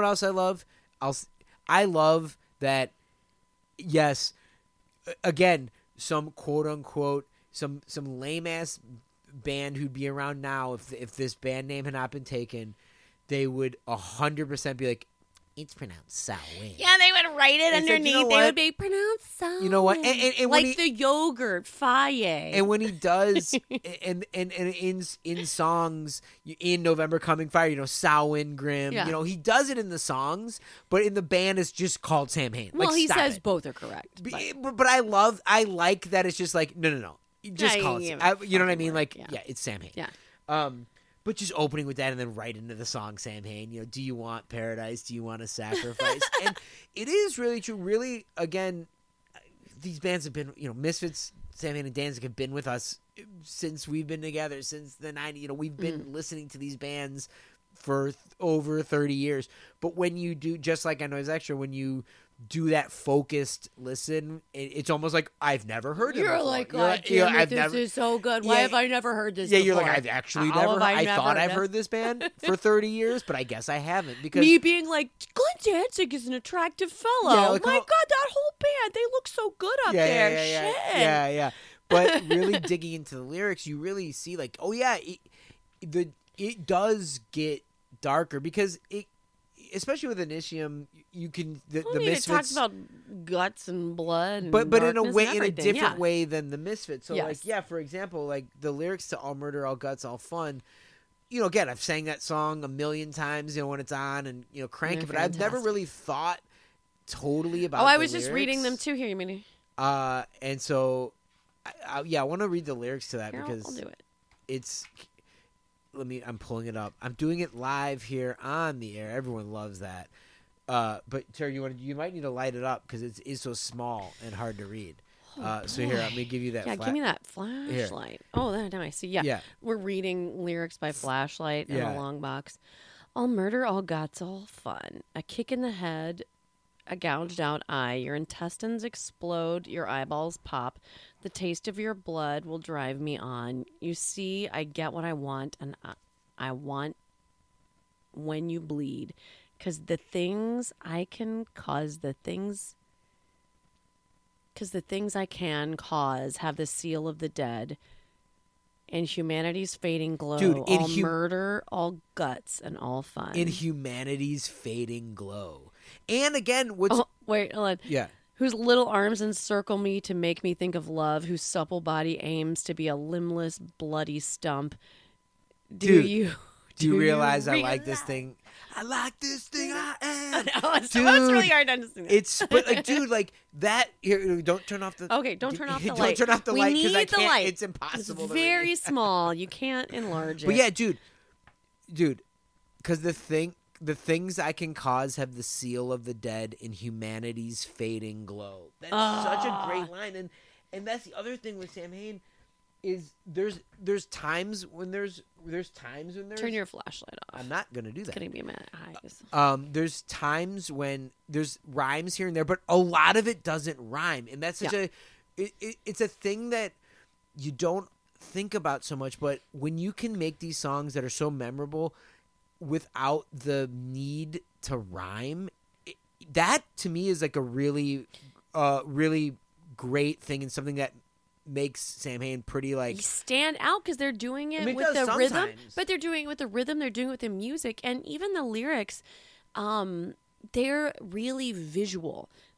I love that. Yes, again, some quote unquote some lame ass band who'd be around now if this band name had not been taken, they would 100% be like, it's pronounced Samhain. Yeah, they would write it underneath. They would be pronounced Samhain. You know what? And like the yogurt, Faye. And when he does, and in songs, in November Coming Fire, Samhain Grim, he does it in the songs, but in the band it's just called Samhain. Well, he says both are correct. But I like that it's just like, no. Just call it. You know what I mean? Like, it's Samhain. Yeah. But just opening with that and then right into the song Samhain, do you want paradise? Do you want a sacrifice? And it is really true. Really, again, these bands have been, Misfits, Samhain, and Danzig have been with us since we've been together, since the 90s. We've been listening to these bands for over 30 years. But when you do, just like I Noise Extra, when you do that focused listen, it's almost like I've never heard it before. You're like, God damn it, this is so good. Why have I never heard this before? You're like, I've actually never. I thought I've heard this band for 30 years, but I guess I haven't. Because me being like, Glenn Danzig is an attractive fellow. Yeah, like, my God, that whole band, they look so good up there. Shit. Yeah. But really digging into the lyrics, you really see like, oh yeah, it does get darker because it. Especially with Initium, you can the Misfits. It talks about guts and blood, and but in a way, in a different different way than the Misfits. So for example, like the lyrics to "All Murder, All Guts, All Fun." Again, I've sang that song a million times. When it's on and crank it, but I've never really thought totally about. I was just reading them too. Here, you mean? And so, I want to read the lyrics to that because I'll do it. It's. I'm pulling it up. I'm doing it live here on the air. Everyone loves that. But Terry, you might need to light it up because it is so small and hard to read. So here, let me give you that. Yeah, give me that flashlight. Here. Oh, that I see. Yeah, we're reading lyrics by flashlight in a long box. All murder, all guts, all fun. A kick in the head, a gouged out eye. Your intestines explode. Your eyeballs pop. The taste of your blood will drive me on. You see, I get what I want, and I want when you bleed. Because the things I can cause, the things I can cause have the seal of the dead. In humanity's fading glow, dude, all murder, all guts, and all fun. In humanity's fading glow. And again, what's... Oh, wait, hold on. Yeah. Whose little arms encircle me to make me think of love, whose supple body aims to be a limbless, bloody stump. Do you realize I like this thing? I like this thing I am. It's really hard to understand. But like, dude, like that. Here, don't turn off the. Okay, don't turn off the light. Don't turn off the light because I can't. Light. It's impossible. It's very small. You can't enlarge it. But yeah, dude, because the things I can cause have the seal of the dead in humanity's fading glow. That's such a great line, and that's the other thing with Samhain is there's times when there's turn your flashlight off. I'm not gonna do that. It's gonna be my eyes. There's times when there's rhymes here and there, but a lot of it doesn't rhyme, and that's such it's a thing that you don't think about so much. But when you can make these songs that are so memorable without the need to rhyme, that to me is like a really great thing and something that makes Samhain pretty like stand out because they're doing it with the rhythm, but they're doing it with the rhythm, they're doing it with the music, and even the lyrics. They're really visual.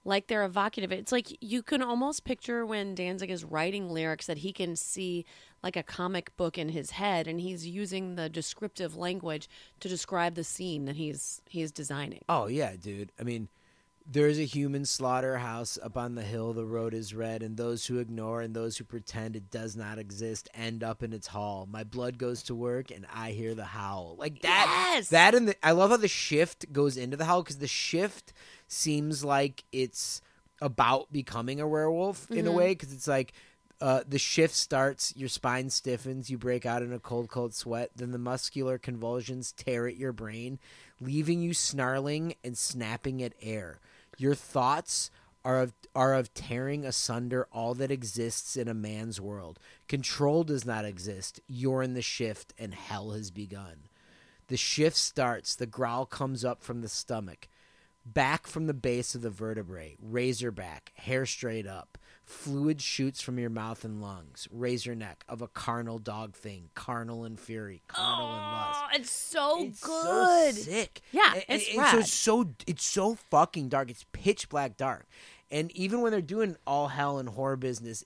like they're evocative. It's like you can almost picture when Danzig is writing lyrics that he can see like a comic book in his head, and he's using the descriptive language to describe the scene that he's designing. Oh yeah, dude. I mean, there's a human slaughterhouse up on the hill, the road is red, and those who ignore and those who pretend it does not exist end up in its hall. My blood goes to work and I hear the howl. Like that. Yes! That and I love how the shift goes into the howl, because the shift seems like it's about becoming a werewolf in a way, because it's like the shift starts, your spine stiffens, you break out in a cold sweat, then the muscular convulsions tear at your brain, leaving you snarling and snapping at air. Your thoughts are of tearing asunder all that exists in a man's world. Control does not exist. You're in the shift, and hell has begun. The shift starts. The growl comes up from the stomach, back from the base of the vertebrae, razor back, hair straight up. Fluid shoots from your mouth and lungs, razor neck of a carnal dog thing, carnal in fury, carnal in lust. It's so It's good. so sick. Yeah, it's rad. So it's so fucking dark. It's pitch black dark. And even when they're doing all hell and horror business,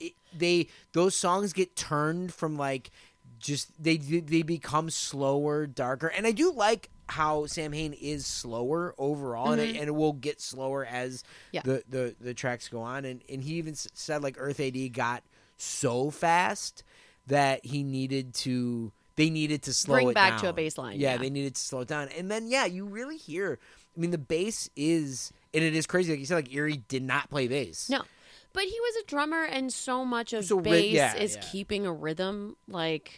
those songs get turned from like just they become slower, darker. And I do like how Sam Hain is slower overall, and it will get slower as the tracks go on. And he even said like Earth AD got so fast that they needed to slow Bring it back down. to a baseline. Yeah, they needed to slow it down. And then you really hear. I mean, the bass is, and it is crazy. Like you said, like Eerie did not play bass. No. But he was a drummer, and so much of bass is keeping a rhythm. Like,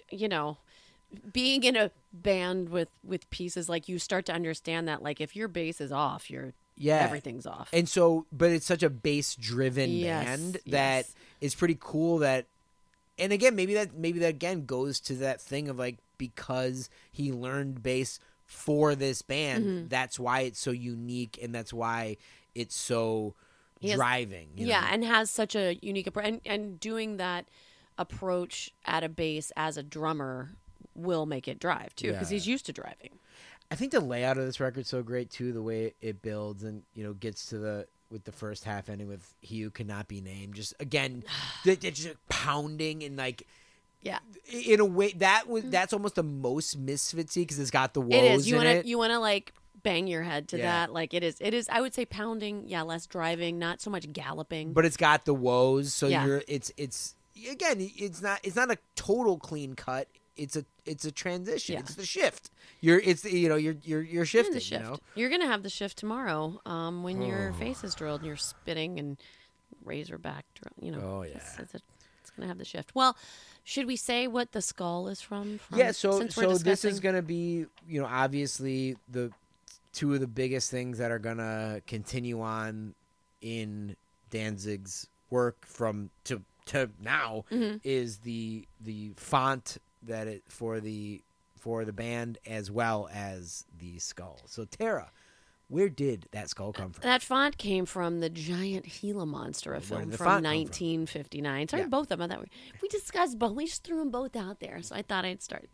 being in a band with pieces, like you start to understand that, like if your bass is off, everything's off. And so, but it's such a bass-driven band that it's pretty cool that, and again, maybe that again goes to that thing of like, because he learned bass for this band, that's why it's so unique, and that's why it's so driving. And has such a unique approach. And doing that approach at a bass as a drummer will make it drive too, because he's used to driving. I think the layout of this record's so great too, the way it builds and gets to with the first half ending with "He Who Cannot Be Named." Just again, just pounding and like. Yeah, in a way that's almost the most Misfitsy, because it's got the woes. It is. You want to like bang your head to that. Like it is. I would say pounding. Yeah, less driving, not so much galloping. But it's got the woes, so it's again. It's not a total clean cut. It's a transition. Yeah. It's the shift. You're shifting. The shift. You're gonna have the shift tomorrow. When your face is drilled and you're spitting and razorback. Oh yeah. It's gonna have the shift. Well. Should we say what the skull is from? Yeah, so this is going to be, obviously the two of the biggest things that are going to continue on in Danzig's work from to now is the font that for the band, as well as the skull. So Tara, where did that skull come from? That font came from the giant Gila monster, a film from 1959. Sorry, both of them. We discussed both. We just threw them both out there, so I thought I'd start.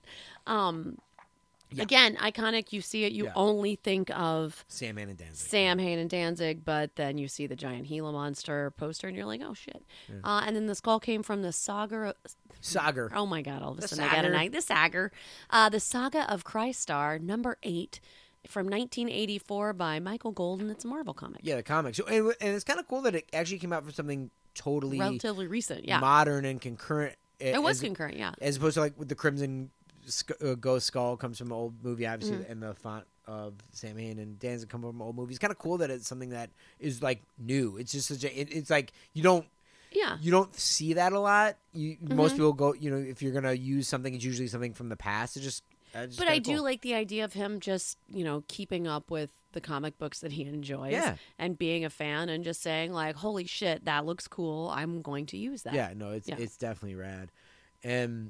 Again, iconic. You see it, you only think of Sam Hain and Danzig. But then you see the giant Gila monster poster, and you're like, oh shit. Yeah. And then the skull came from the Saga. Oh my god! All of a sudden, I got a night. The Saga. The Saga of Crystar, number 8. From 1984 by Michael Golden. It's a Marvel comic. Yeah, the comic. So, and it's kind of cool that it actually came out from something totally relatively recent, modern and concurrent. It was concurrent, as opposed to like with the Crimson Ghost Skull comes from an old movie, obviously, and the font of Sam Hain and Danzig come from old movies. It's kind of cool that it's something that is like new. It's just it's like you don't see that a lot. Most people go, if you're gonna use something, it's usually something from the past. It's just. But I do like the idea of him just, keeping up with the comic books that he enjoys and being a fan and just saying like, holy shit, that looks cool. I'm going to use that. Yeah, no, it's definitely rad. And,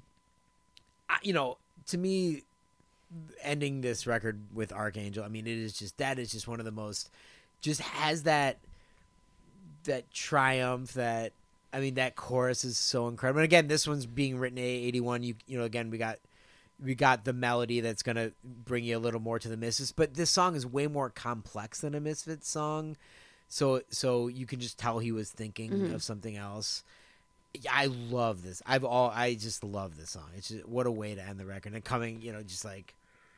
to me, ending this record with Archangel, I mean, that is just one of the most, just has that triumph that chorus is so incredible. And again, this one's being written in 81. Again, we got the melody that's going to bring you a little more to the Misfits, but this song is way more complex than a Misfits song. so you can just tell he was thinking of something else. I love this. I just love this song. It's just, what a way to end the record. And coming, just like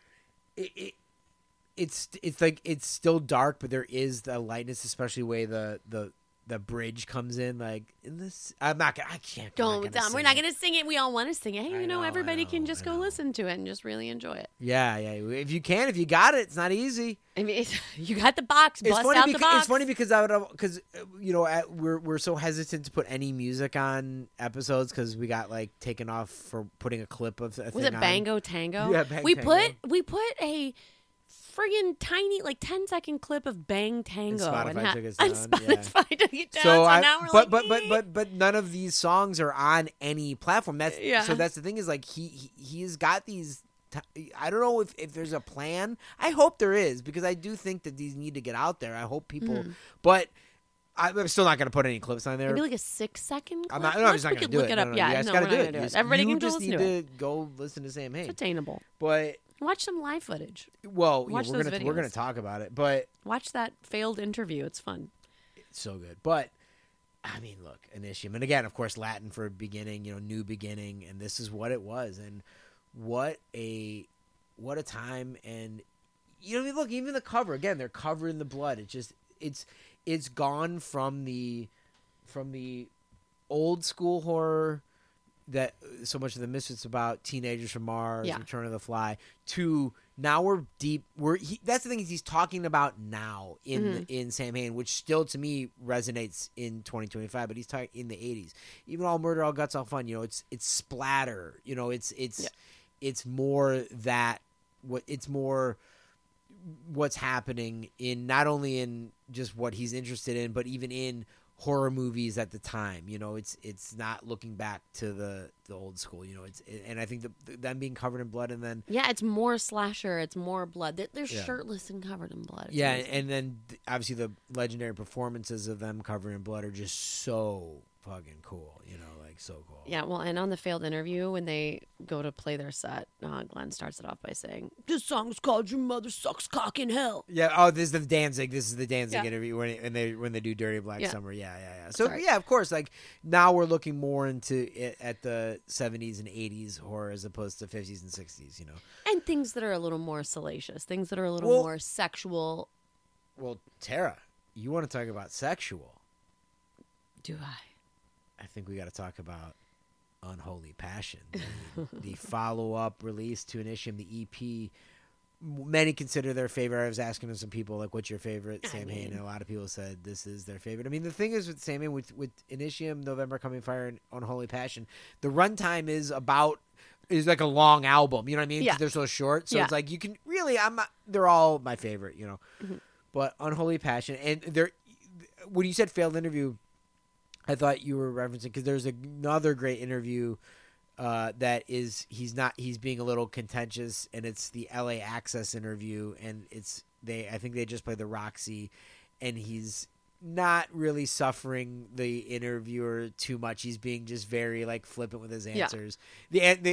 it's like it's still dark, but there is the lightness, especially the way the bridge comes in. Like in this, I can't. Don't. We're not gonna sing it. We all want to sing it. Hey, everybody can just go listen to it and just really enjoy it. Yeah. If you got it, it's not easy. I mean, you got the box. Bust out the box. It's funny because we're so hesitant to put any music on episodes because we got like taken off for putting a clip of. Was it Bango Tango? Yeah, we put a friggin' tiny, like 10-second clip of Bang Tango. And Spotify took us down. Spotify took it down. So now we're but none of these songs are on any platform. So that's the thing is like he's got these. I don't know if there's a plan. I hope there is because I do think that these need to get out there. I hope people, but I'm still not going to put any clips on there. Maybe like a 6-second clip? I'm just not going to do it. Look it up. You guys got to do it. Everybody can just listen need to it. to go listen to Sam Hain. It's attainable. But watch some live footage. Well, we're going to talk about it, but watch that failed interview. It's fun. It's so good. But I mean, look, Initium, and again, of course, Latin for beginning, new beginning, and this is what it was, and what a time, and look, even the cover again, they're covered in the blood. It's gone from the old school horror that so much of the Misfits about, Teenagers from Mars, Return of the Fly, to now we're deep. That's the thing is he's talking about now in Sam Hain, which still to me resonates in 2025. But he's talking in the 80s. Even All Murder, All Guts, All Fun. It's splatter. It's more that it's more what's happening in not only in just what he's interested in, but even in horror movies at the time. It's not looking back to the old school. And I think them being covered in blood, and then it's more slasher, it's more blood. They're shirtless and covered in blood. It's amazing. And then obviously the legendary performances of them covered in blood are just so fucking cool. So cool. Yeah, well, and on the failed interview, when they go to play their set, Glenn starts it off by saying, "This song is called Your Mother Sucks Cock in Hell." Yeah. Oh, this is the Danzig interview when they do Dirty Black Summer. Yeah. So of course, like now we're looking more into it at the 70s and 80s horror as opposed to 50s and 60s. And things that are a little more salacious, things that are a little more sexual. Well, Tara, you want to talk about sexual? Do I? I think we got to talk about Unholy Passion, the follow-up release to Initium, the EP. Many consider their favorite. I was asking some people, like, what's your favorite Sam Hain? And a lot of people said this is their favorite. I mean, the thing is with Sam Hain, with Initium, November Coming Fire, and Unholy Passion, the runtime is like a long album. You know what I mean? Yeah. They're so short. So it's like you can really, they're all my favorite, Mm-hmm. But Unholy Passion, and when you said failed interview, I thought you were referencing because there's another great interview that is he's being a little contentious, and it's the LA Access interview, and I think they just played the Roxy, and he's not really suffering the interviewer too much. He's being just very like flippant with his answers. And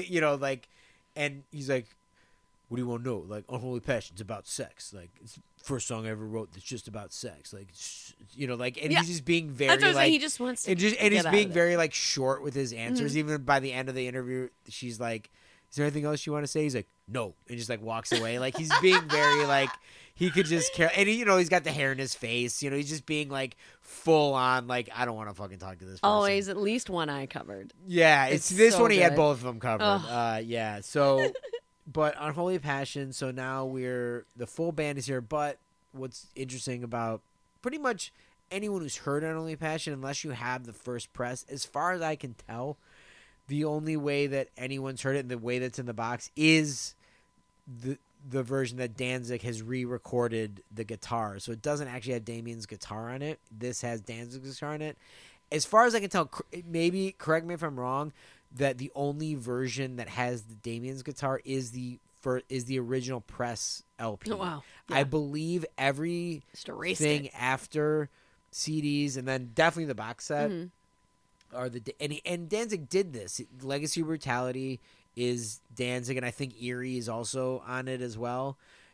he's like, what do you want to know? Like, Unholy Passion's about sex. Like, it's the first song I ever wrote that's just about sex. Like, and he's just being very like he just wants to and he's being very like short with his answers. Mm-hmm. Even by the end of the interview, she's like, "Is there anything else you want to say?" He's like, "No," and just like walks away. Like he's being very like he could just care. And he's got the hair in his face. He's just being like full on like, I don't want to fucking talk to this person. Always at least one eye covered. Yeah, it's this so one. He good. had both of them covered. So. But Unholy Passion, so now the full band is here. But what's interesting about pretty much anyone who's heard Unholy Passion, unless you have the first press, as far as I can tell, the only way that anyone's heard it and the way that's in the box is the version that Danzig has re-recorded the guitar. So it doesn't actually have Damien's guitar on it. This has Danzig's guitar on it. As far as I can tell, maybe correct me if I'm wrong, that the only version that has the Damien's guitar is the original press LP. Oh, wow. Yeah. I believe everything after CDs and then definitely the box set are and Danzig did this. Legacy of Brutality is Danzig, and I think Eerie is also on it as well.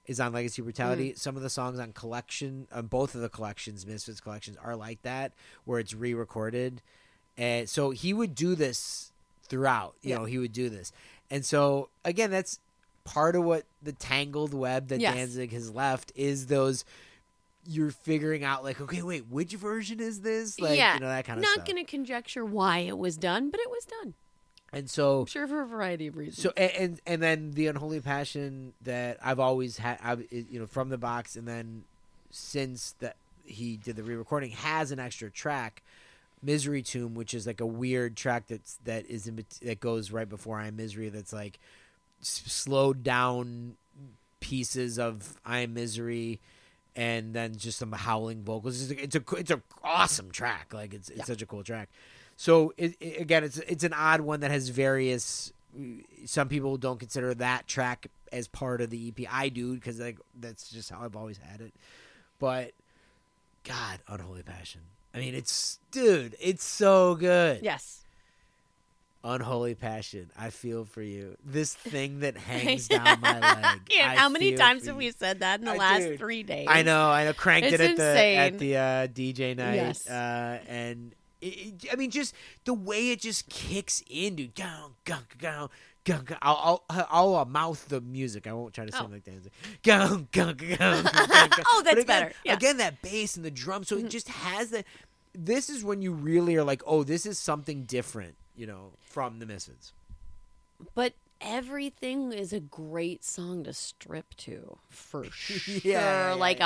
is on Legacy Brutality. Some of the songs on both of the collections, Misfits collections, are like that, where it's re-recorded. And so he would do this throughout. You know, he would do this. And so, again, that's part of what the tangled web that Danzig has left is those... You're figuring out, like, okay, wait, which version is this? Like, you know, that kind of stuff. Not going to conjecture why it was done, but it was done. And so... I'm sure for a variety of reasons. So, and then the Unholy Passion that I've always had, you know, from the box, and then since that he did the re-recording, has an extra track, Misery Tomb, which is like a weird track that goes right before I Am Misery, that's like slowed down pieces of I Am Misery, and then just some howling vocals. It's a awesome track. Like it's such a cool track. So again, it's an odd one that has various. Some people don't consider that track as part of the EP. I do, because like that's just how I've always had it. But God, Unholy Passion. I mean, it's so good. Yes. Unholy Passion. I feel for you. This thing that hangs down my leg. How many times have we said that in the last 3 days? I know. Cranked it's it at insane. the DJ night. Yes. And I mean, just the way it just kicks in, dude. Down, gunk, gunk, gunk. I'll mouth the music. I won't try to sing like Danzig. Gunk, gunk, gunk, gunk. Oh, that's again, better. Yeah. Again, that bass and the drum. So it just has that. This is when you really are like, oh, this is something different, you know, from the Misfits. But everything is a great song to strip to, for sure. Like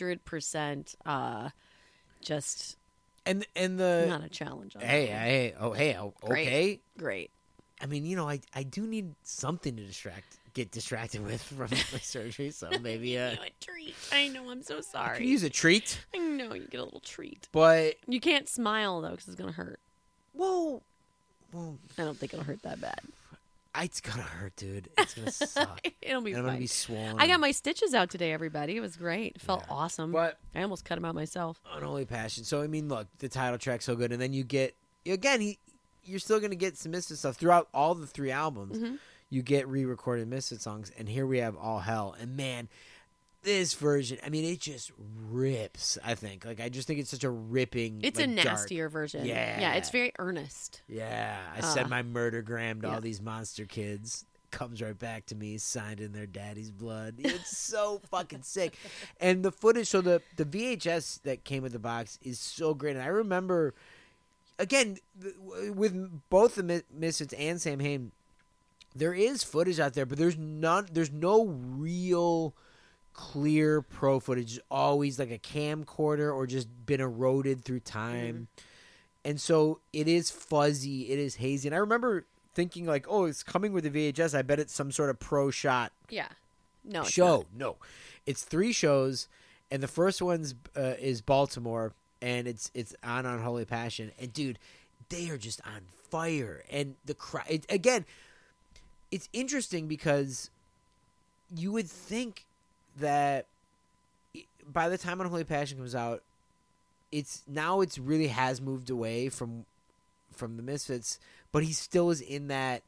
100%. Just and the not a challenge. Okay. Great. I mean, you know, I do need something to get distracted with from my surgery, so maybe a treat. I know, I'm so sorry. I could use a treat. I know, you get a little treat. But you can't smile though, because it's gonna hurt. Well, I don't think it'll hurt that bad. It's gonna hurt, dude. It's gonna suck. It'll be fine. I'm gonna be swollen. I got my stitches out today, everybody. It was great. It felt awesome. But I almost cut them out myself. Unholy Passion. So I mean, look, the title track's so good, and then you get you're still gonna get some Misfits stuff throughout all the 3 albums. Mm-hmm. You get re-recorded Misfits songs, and here we have All Hell. And man, this version, I mean, it just rips. I think, like, I just think it's such a ripping. It's like, a nastier dark. version. Yeah, it's very earnest. Yeah, I sent my murdergram to all these monster kids. Comes right back to me, signed in their daddy's blood. It's so fucking sick. And the footage, so the VHS that came with the box is so great. And I remember, again, with both the Misfits and Sam Hain, there is footage out there, but there's no real clear pro footage. It's always like a camcorder or just been eroded through time. And so it is fuzzy, it is hazy. And I remember thinking like, oh, it's coming with the VHS. I bet it's some sort of pro shot show. No, it's 3 shows, and the first one's is Baltimore, and it's on Unholy Passion. And dude, they are just on fire. And the crowd again. It's interesting because you would think that by the time Unholy Passion comes out, it's really has moved away from the Misfits, but he still is in that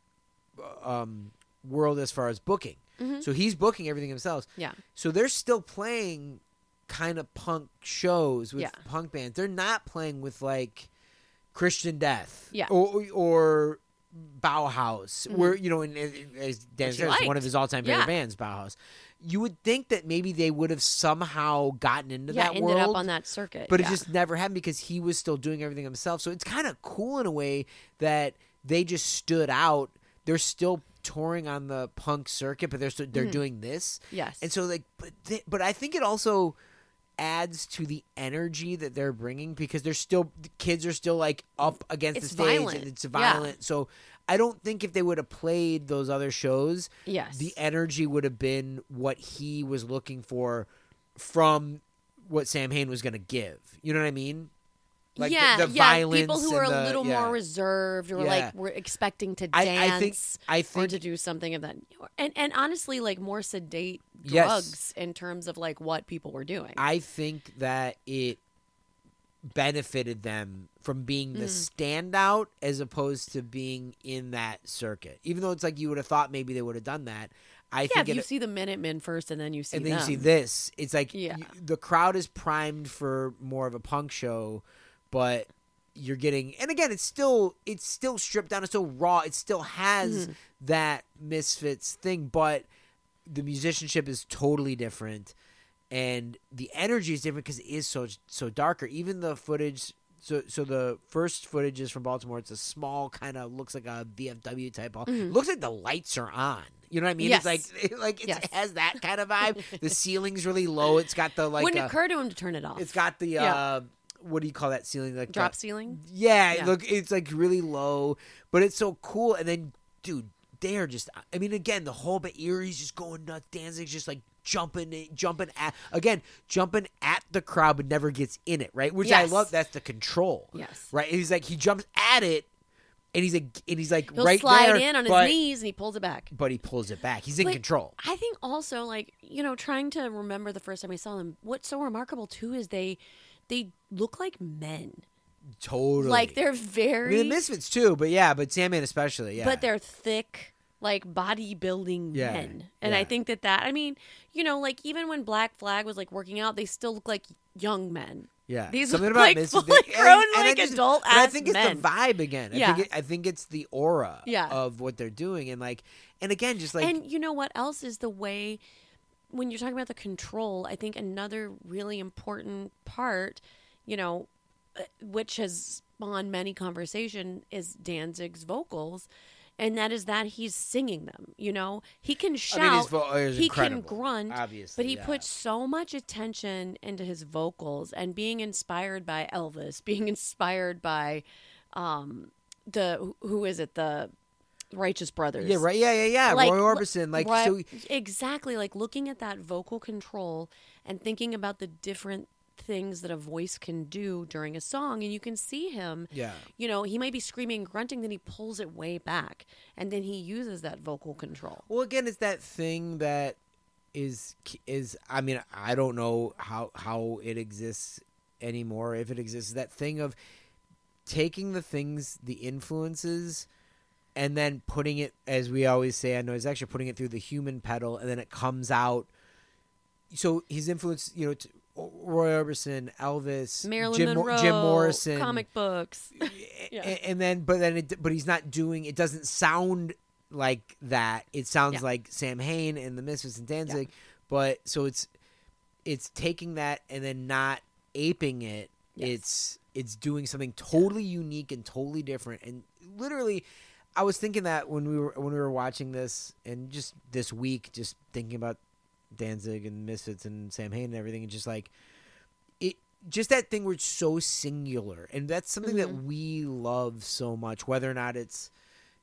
world as far as booking. Mm-hmm. So he's booking everything himself. Yeah. So they're still playing kind of punk shows with punk bands. They're not playing with like Christian Death or Bauhaus, where, you know, as Dan says, one of his all-time favorite bands, Bauhaus. You would think that maybe they would have somehow gotten into that world. Ended up on that circuit. But it just never happened because he was still doing everything himself. So it's kind of cool in a way that they just stood out. They're still touring on the punk circuit, but they're doing this. Yes. And so, like, but I think it also adds to the energy that they're bringing because the kids are still like up against the stage violent. And it's violent. Yeah. So I don't think if they would have played those other shows, the energy would have been what he was looking for from what Sam Hain was going to give. You know what I mean? Like the violence. People who are a little more reserved or like were expecting to dance I think, or to do something of that. And honestly, like more sedate drugs in terms of like what people were doing. I think that it benefited them from being the standout as opposed to being in that circuit. Even though it's like you would have thought maybe they would have done that, I think if you see the Minutemen first and then you see and then them. you see this, it's like the crowd is primed for more of a punk show, but you're getting, and again, it's still stripped down, it's still raw, it still has that Misfits thing, but the musicianship is totally different, and the energy is different because it is so darker. Even the footage. So the first footage is from Baltimore. It's a small kind of looks like a VFW type. Looks like the lights are on. You know what I mean? Yes. It's like it has that kind of vibe. The ceiling's really low. It's got the like. Wouldn't occur to him to turn it off. It's got the what do you call that ceiling? Like drop ceiling. Yeah, look, it's like really low, but it's so cool. And then, dude, they are just. I mean, again, the whole but Erie's just going nuts. Danzig's just like jumping at the crowd, but never gets in it, right? Which I love. That's the control. Yes. Right. And he's like he jumps at it, and he's like he'll right slide there, in on his knees and he pulls it back. But he pulls it back. He's in control. I think also like trying to remember the first time I saw them. What's so remarkable too is they look like men. Totally. Like they're very. I mean, the Misfits too, but Sandman especially. Yeah. But they're thick. Like bodybuilding men. And I think that I mean, like even when Black Flag was like working out, they still look like young men. Yeah. These Something look about like Misfits. fully grown, like adult ass men. I think it's the vibe again. Yeah. I think it's the aura of what they're doing. And again, just like. And you know what else is the way, when you're talking about the control, I think another really important part, which has spawned many conversation is Danzig's vocals. And that is that he's singing them, He can shout, he can grunt, obviously, but he puts so much attention into his vocals and being inspired by Elvis, being inspired by the Righteous Brothers. Yeah, right. Yeah. Like, Roy Orbison. Exactly. Like looking at that vocal control and thinking about the different things that a voice can do during a song, and you can see him he might be screaming, grunting, then he pulls it way back and then he uses that vocal control. Well, again, it's that thing that is I mean, I don't know how it exists anymore, if it exists, that thing of taking the things, the influences, and then putting it, as we always say, I know he's actually putting it through the human pedal, and then it comes out. So his influence, Roy Orbison, Elvis, Marilyn Monroe, Jim Morrison, comic books, but he's not doing. It doesn't sound like that. It sounds like Sam Hain and the Misfits and Danzig, but so it's taking that and then not aping it. Yes. It's doing something totally unique and totally different. And literally, I was thinking that when we were watching this, and just this week, just thinking about Danzig and Misfits and Sam Hain and everything, and just like it, just that thing where it's so singular, and that's something that we love so much. Whether or not it's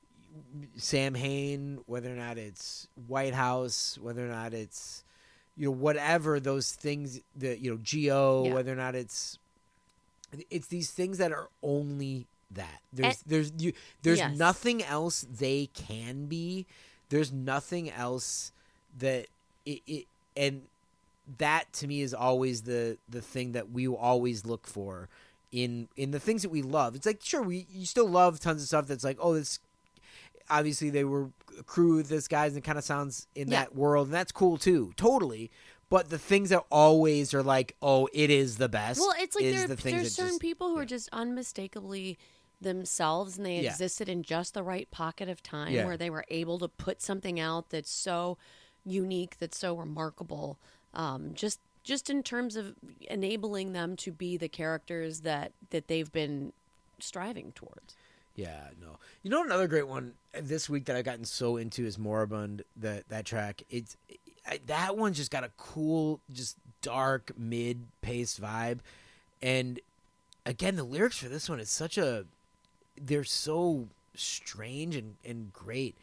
Sam Hain, whether or not it's White House, whether or not it's whatever those things that Geo, whether or not it's these things that are only that. There's nothing else they can be. There's nothing else that. And that to me is always the thing that we always look for in the things that we love. It's like, sure, you still love tons of stuff that's like, oh, this obviously they were a crew with this guys and it kind of sounds in that world, and that's cool too, totally. But the things that always are like, oh, it is the best. Well, it's like there's certain people who are just unmistakably themselves, and they existed in just the right pocket of time where they were able to put something out that's so unique, that's so remarkable, just in terms of enabling them to be the characters that they've been striving towards. Yeah, no. Another great one this week that I've gotten so into is Moribund. That track, that one's just got a cool, just dark mid-paced vibe, and again, the lyrics for this one is they're so strange and great.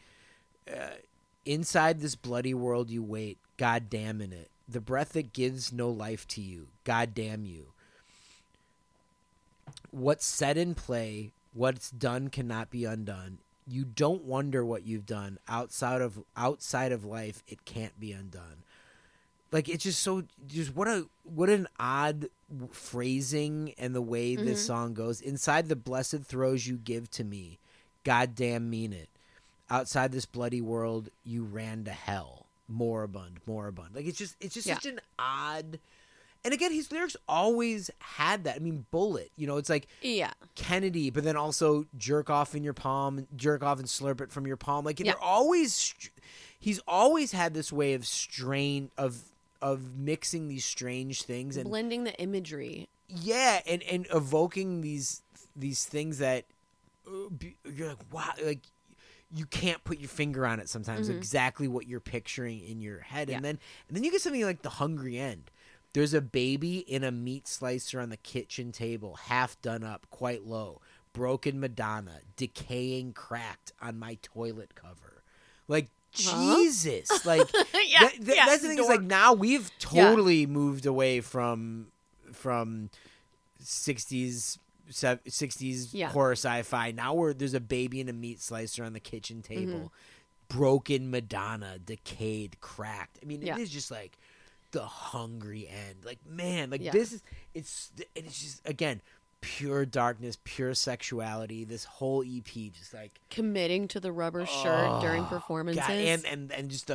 Inside this bloody world you wait, God damn in it. The breath that gives no life to you, God damn you. What's set in play, what's done cannot be undone. You don't wonder what you've done. Outside of life, it can't be undone. Like, it's just so, just what an odd phrasing and the way this song goes. Inside the blessed throes you give to me, God damn mean it. Outside this bloody world, you ran to hell. moribund. Like it's just such an odd. And again, his lyrics always had that. I mean, Bullet, it's like Kennedy, but then also jerk off in your palm, jerk off and slurp it from your palm. Like they're always, he's always had this way of mixing these strange things and blending the imagery. Yeah, and evoking these things that you're like, wow, like you can't put your finger on it sometimes. Exactly what you're picturing in your head, and then you get something like The Hungry End. There's a baby in a meat slicer on the kitchen table, half done up, quite low. Broken Madonna, decaying, cracked on my toilet cover. Like, Jesus. Like, that's the thing is, like, now we've totally moved away from 60s horror sci-fi. Now there's a baby in a meat slicer on the kitchen table. Broken Madonna, decayed, cracked. I mean, it is just like The Hungry End. Like, man, like this is it's just, again, pure darkness, pure sexuality. This whole EP just like committing to the rubber shirt during performances. God, and just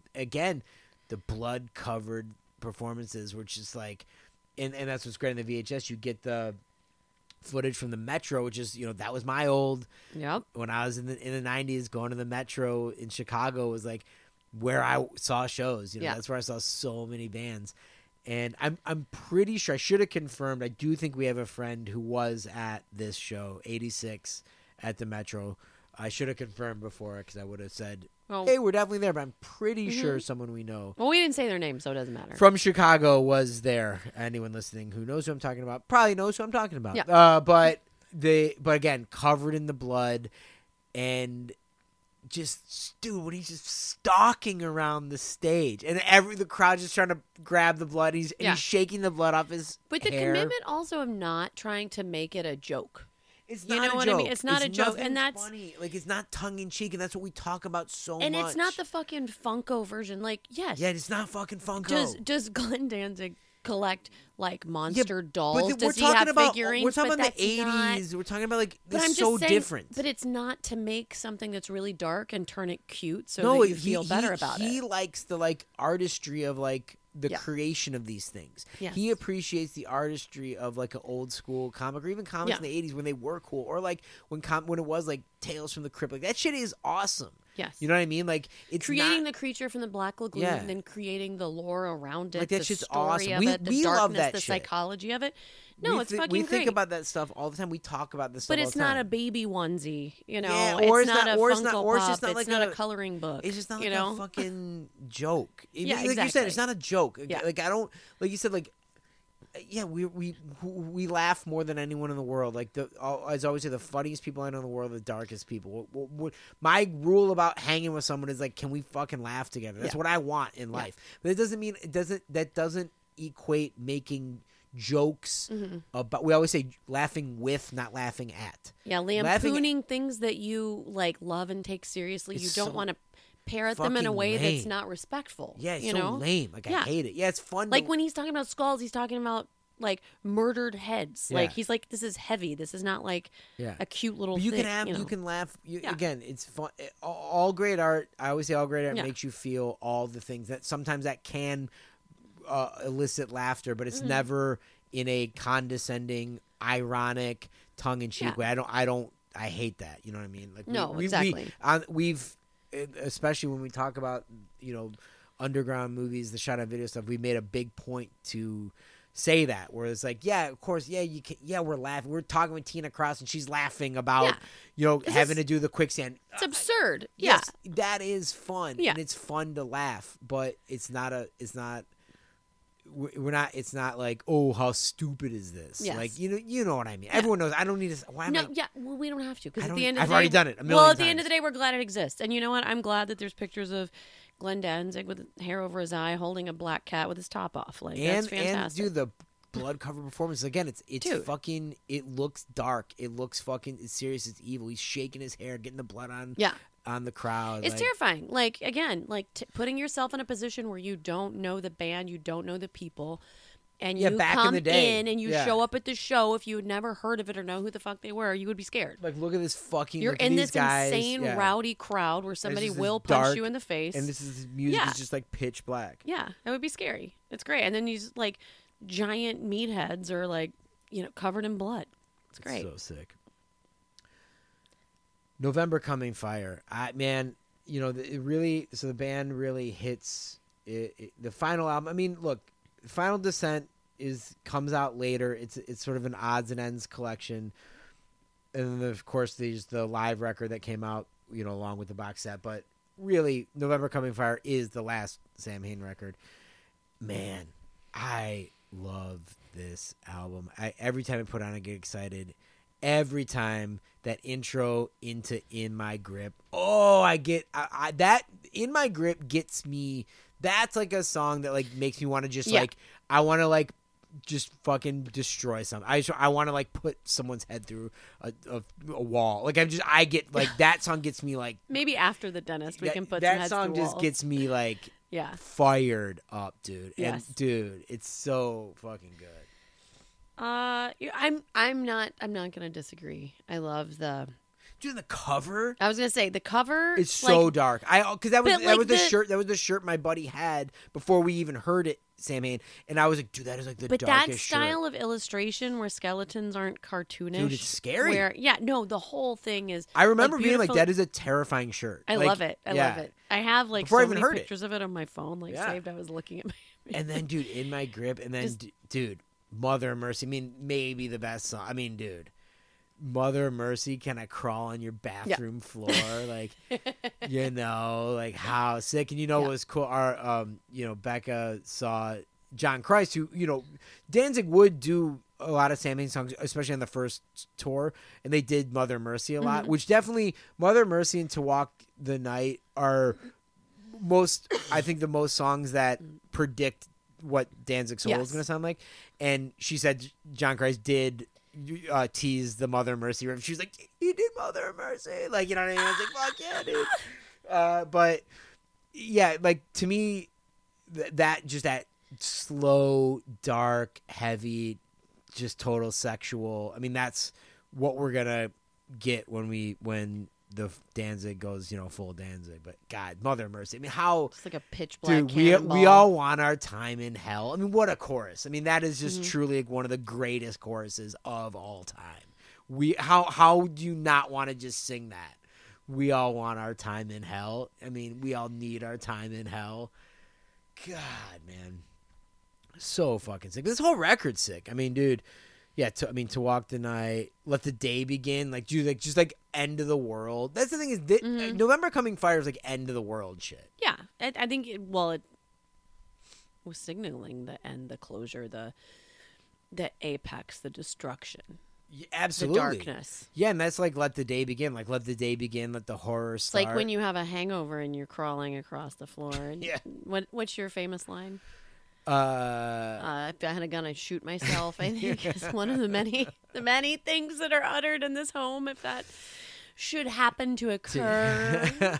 the blood covered performances were just like, and that's what's great in the VHS. You get the footage from the Metro, which is, that was my old when I was in the 90s, going to the Metro in Chicago was like where I saw shows. That's where I saw so many bands. And I'm pretty sure, I should have confirmed, I do think we have a friend who was at this show, 86 at the Metro. I should have confirmed before because I would have said, hey, we're definitely there, but I'm pretty sure someone we know. Well, we didn't say their name, so it doesn't matter. From Chicago was there. Anyone listening who knows who I'm talking about probably knows who I'm talking about. Yeah. But again, covered in the blood and just, dude, when he's just stalking around the stage and the crowd just trying to grab the blood. He's shaking the blood off his But the hair. commitment also of not trying to make it a joke. It's not you know a what joke. I mean? It's not a joke, and that's funny. Like, it's not tongue in cheek, and that's what we talk about so much. And it's not the fucking Funko version. Like, yes, it's not fucking Funko. Does Glenn Danzig collect like monster dolls? But Does he have figurines? We're talking about the '80s. We're talking about like this is so different. But it's not to make something that's really dark and turn it cute so that you feel better about it. He likes the like artistry of like the creation of these things. Yes. He appreciates the artistry of like an old school comic, or even comics in the 80s when they were cool, or like when it was like Tales from the Crypt. Like that shit is awesome. Yes. You know what I mean? Like it's creating the creature from the Black Lagoon and then creating the lore around it. Like that the shit's story awesome. Of We the darkness, love that the shit. Psychology of it. No, it's fucking great. We great. think about that stuff all the time. We talk about this stuff but all it's the time. not a baby onesie, or it's not a Funko Pop. It's It's not a coloring book. It's just not like a fucking joke. Exactly. Like you said, it's not a joke. Yeah. Like I don't, like you said, like we laugh more than anyone in the world. Like as I always say, the funniest people I know in the world are the darkest people. My rule about hanging with someone is like, can we fucking laugh together? That's what I want in life. But it doesn't mean that doesn't equate making jokes about. We always say laughing with, not laughing at. Yeah, lampooning things that you like love and take seriously. You don't want to parrot them in a way that's not respectful. Yeah, it's so lame. Like I hate it. Yeah, it's fun. Like when he's talking about skulls, he's talking about like murdered heads. Like he's like, this is heavy. This is not like a cute little. But you thing, you can laugh. Again, it's fun. All great art. I always say all great art makes you feel all the things that sometimes that can elicit laughter, but it's never in a condescending, ironic, tongue-in-cheek way. I hate that. You know what I mean? Like exactly. We've especially when we talk about underground movies, the shot on video stuff, we made a big point to say that, where it's like, of course, you can, we're laughing. We're talking with Tina Cross and she's laughing about having to do the quicksand. It's absurd. Yes, that is fun. And it's fun to laugh, but it's not it's not like, oh, how stupid is this? Yes. Like, you know what I mean. Everyone knows. I don't need to. Why am I? Well, we don't have to, because at the end of the I've day, already done it a million Well, at times. the end of the day, we're glad it exists. And you know what? I'm glad that there's pictures of Glenn Danzig with hair over his eye, holding a black cat with his top off. Like, that's fantastic. And the blood covered performance again. It's fucking. It looks dark. It looks fucking. It's serious. It's evil. He's shaking his hair, getting the blood on. On the crowd. It's terrifying. Like, again, like putting yourself in a position where you don't know the band, you don't know the people, and you back come in the day. in and you show up at the show, if you had never heard of it or know who the fuck they were, you would be scared. Like, look at this fucking. You're look in at this these guys. insane, rowdy crowd where somebody will punch you in the face, and this music is just like pitch black. Yeah, that would be scary. It's great, and then these like giant meatheads are like covered in blood. It's great. So sick. November Coming Fire. Man, it really. So the band really hits the final album. I mean, look, Final Descent comes out later. It's sort of an odds and ends collection, and then of course there's the live record that came out, along with the box set. But really, November Coming Fire is the last Sam Hain record. Man, I love this album. Every time I put on, I get excited. Every time that intro into In My Grip, I get that In My Grip gets me. That's like a song that like makes me want to just like I want to like just fucking destroy something. I want to like put someone's head through a wall. Like I get like that song gets me like maybe after the dentist we can put some that heads song through just walls. gets me like fired up, dude. Yes. And dude, it's so fucking good. I'm not gonna disagree. I love the cover. I was gonna say the cover. It's so dark. Because that was the shirt. That was the shirt my buddy had before we even heard it, Sam Hain, and I was like, dude, that is like the darkest shirt. But that style of illustration where skeletons aren't cartoonish, dude, it's scary. The whole thing is. I remember being like, that is a terrifying shirt. I love it. I love it. I have like before so many pictures of it on my phone, saved. I was looking at my. And then, dude, In My Grip, and then, dude, Mother Mercy. I mean, maybe the best song. I mean, dude. Mother Mercy, can I crawl on your bathroom floor? Like, like how sick. And what was cool? Our, Becca saw John Christ, who, Danzig would do a lot of Sam Hain songs, especially on the first tour, and they did Mother Mercy a lot, which definitely Mother Mercy and To Walk the Night are I think the most songs that predict what Danzig's soul is going to sound like. And she said John Christ did tease the Mother Mercy riff. She was like, "You did Mother Mercy," like, you know what I mean? I was like, "Fuck yeah, dude!" But yeah, like to me, that slow, dark, heavy, just total sexual. I mean, that's what we're gonna get when the Danzig goes, full Danzig. But God, Mother Mercy. I mean, how it's like a pitch black. Dude, we all want our time in hell. I mean, what a chorus. I mean, that is just truly like one of the greatest choruses of all time. How do you not want to just sing that? We all want our time in hell. I mean, we all need our time in hell. God, man. So fucking sick. This whole record's sick. I mean, dude. Yeah, To Walk the Night, Let the Day Begin, like, dude, like, just, like, end of the world. That's the thing is, November Coming Fire is, like, end of the world shit. Yeah, I think, it was signaling the end, the closure, the apex, the destruction. Yeah, absolutely. The darkness. Yeah, and that's, like, Let the Day Begin. Like, let the day begin, let the horror start. It's like when you have a hangover and you're crawling across the floor. And yeah. What's your famous line? If I had a gun, I'd shoot myself. I think is one of the many things that are uttered in this home. If that should happen to occur.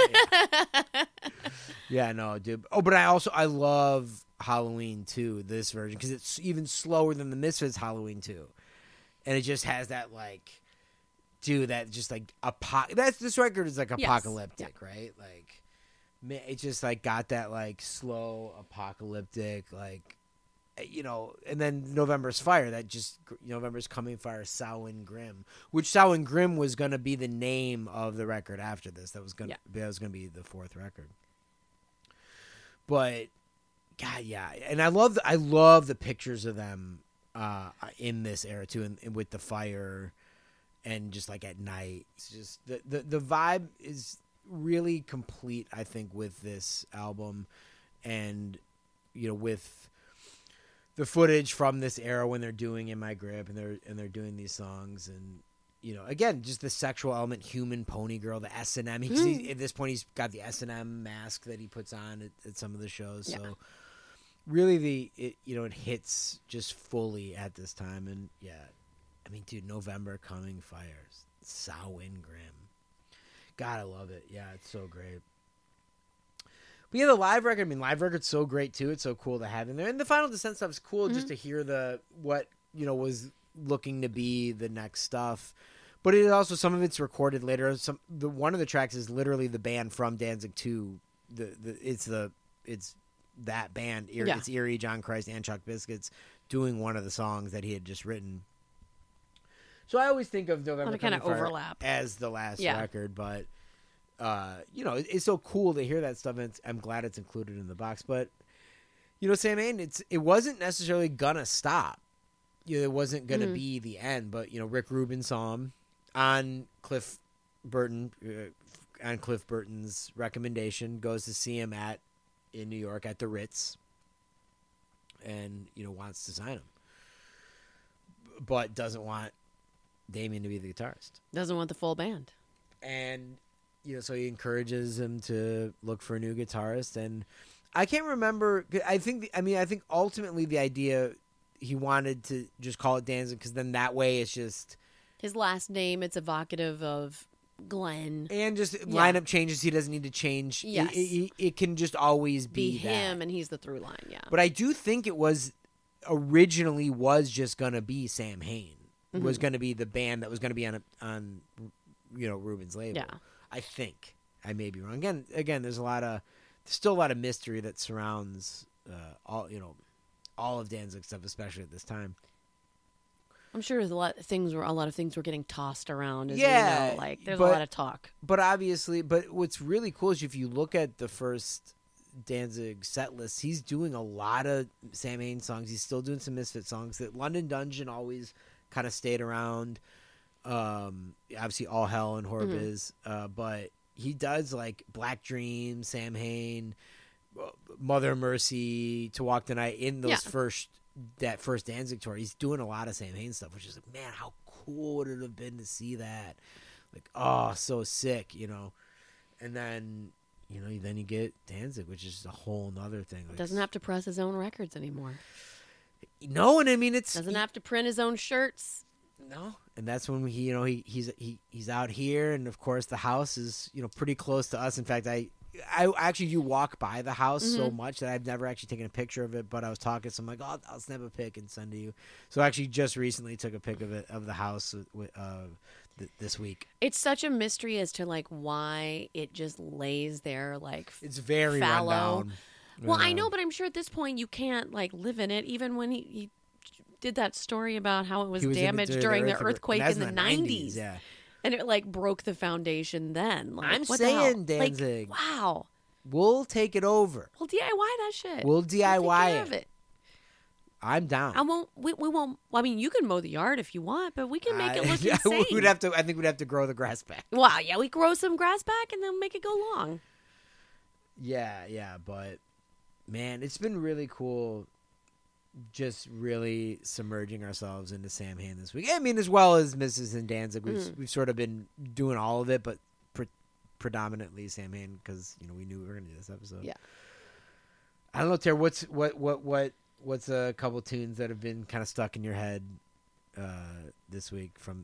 Yeah, no, dude. Oh, but I love Halloween 2, this version, because it's even slower than the Misfits Halloween 2, and it just has that like, dude, that just like this record is like apocalyptic, right? Like. It just like got that like slow apocalyptic like, and then November's Fire, that just November's Coming Fire, Samhain Grim, which Samhain Grim was gonna be the name of the record after this. That was gonna be the fourth record. But God, yeah, and I love the pictures of them in this era too, and with the fire, and just like at night. It's just the vibe is really complete, I think, with this album, and with the footage from this era when they're doing In My Grip and they're doing these songs, and again, just the sexual element, Human Pony Girl, the S&M. At this point, he's got the S&M mask that he puts on at some of the shows. So really, it hits just fully at this time, and I mean, dude, November Coming Fires, Samhain Grim. God, I love it. Yeah, it's so great. But yeah, the live record. I mean, live record's so great too. It's so cool to have in there, and the Final Descent stuff is cool just to hear what was looking to be the next stuff. But it also, some of it's recorded later. One of the tracks is literally the band from Danzig 2. It's that band. It's Eerie, John Christ, and Chuck Biscuits doing one of the songs that he had just written. So I always think of November kind of overlap as the last record, but it's so cool to hear that stuff, and I'm glad it's included in the box. But Sam Hain, it wasn't necessarily gonna stop. It wasn't gonna be the end, but Rick Rubin saw him on Cliff Burton's recommendation, goes to see him in New York at the Ritz, and wants to sign him, but doesn't want Damien to be the guitarist. Doesn't want the full band. And so he encourages him to look for a new guitarist, and I can't remember. I think ultimately the idea, he wanted to just call it Danzig, because then that way it's just his last name. It's evocative of Glenn, and just lineup changes. He doesn't need to change. Yes, it can just always be him, and he's the through line. Yeah, but I do think it was originally just gonna be Sam Hain. Was going to be the band that was going to be on Rubin's label. Yeah, I think. I may be wrong. Again, there's still a lot of mystery that surrounds all of Danzig stuff, especially at this time. I'm sure there's a lot of things were getting tossed around. There's a lot of talk. But obviously, what's really cool is if you look at the first Danzig set list, he's doing a lot of Sam Hain songs. He's still doing some Misfit songs. That London Dungeon always kind of stayed around. Obviously, All Hell and Horbiz, but he does like Black Dream, Sam Hain, Mother Mercy, To Walk the Night in those first Danzig tour. He's doing a lot of Sam Hain stuff, which is like, man, how cool would it have been to see that? Like, oh, so sick, And then then you get Danzig, which is just a whole nother thing. Like, doesn't have to press his own records anymore. No, and I mean doesn't have to print his own shirts. No, and that's when he's out here, and of course the house is pretty close to us. In fact, I actually, you walk by the house so much that I've never actually taken a picture of it. But I was talking, so I'm like, oh, I'll snap a pic and send to you. So I actually just recently took a pic of the house this week. It's such a mystery as to why it just lays there it's very fallow. Rundown. Well, I know, but I'm sure at this point you can't live in it. Even when he did that story about how it was damaged during the earthquake in the 90s. Yeah. And it broke the foundation then. I'm saying, Danzig. Wow. We'll take it over. We'll DIY that shit. We'll DIY take care of it. I'm down. We won't. Well, I mean, you can mow the yard if you want, but we can make it look insane. I think we'd have to grow the grass back. Wow, yeah, we grow some grass back and then make it go long. Yeah, but man, it's been really cool. Just really submerging ourselves into Sam Hain this week. I mean, as well as Mrs. and Danzig, we've sort of been doing all of it, but predominantly Sam Hain because we knew we were going to do this episode. Yeah. I don't know, Tara. What's a couple tunes that have been kind of stuck in your head this week from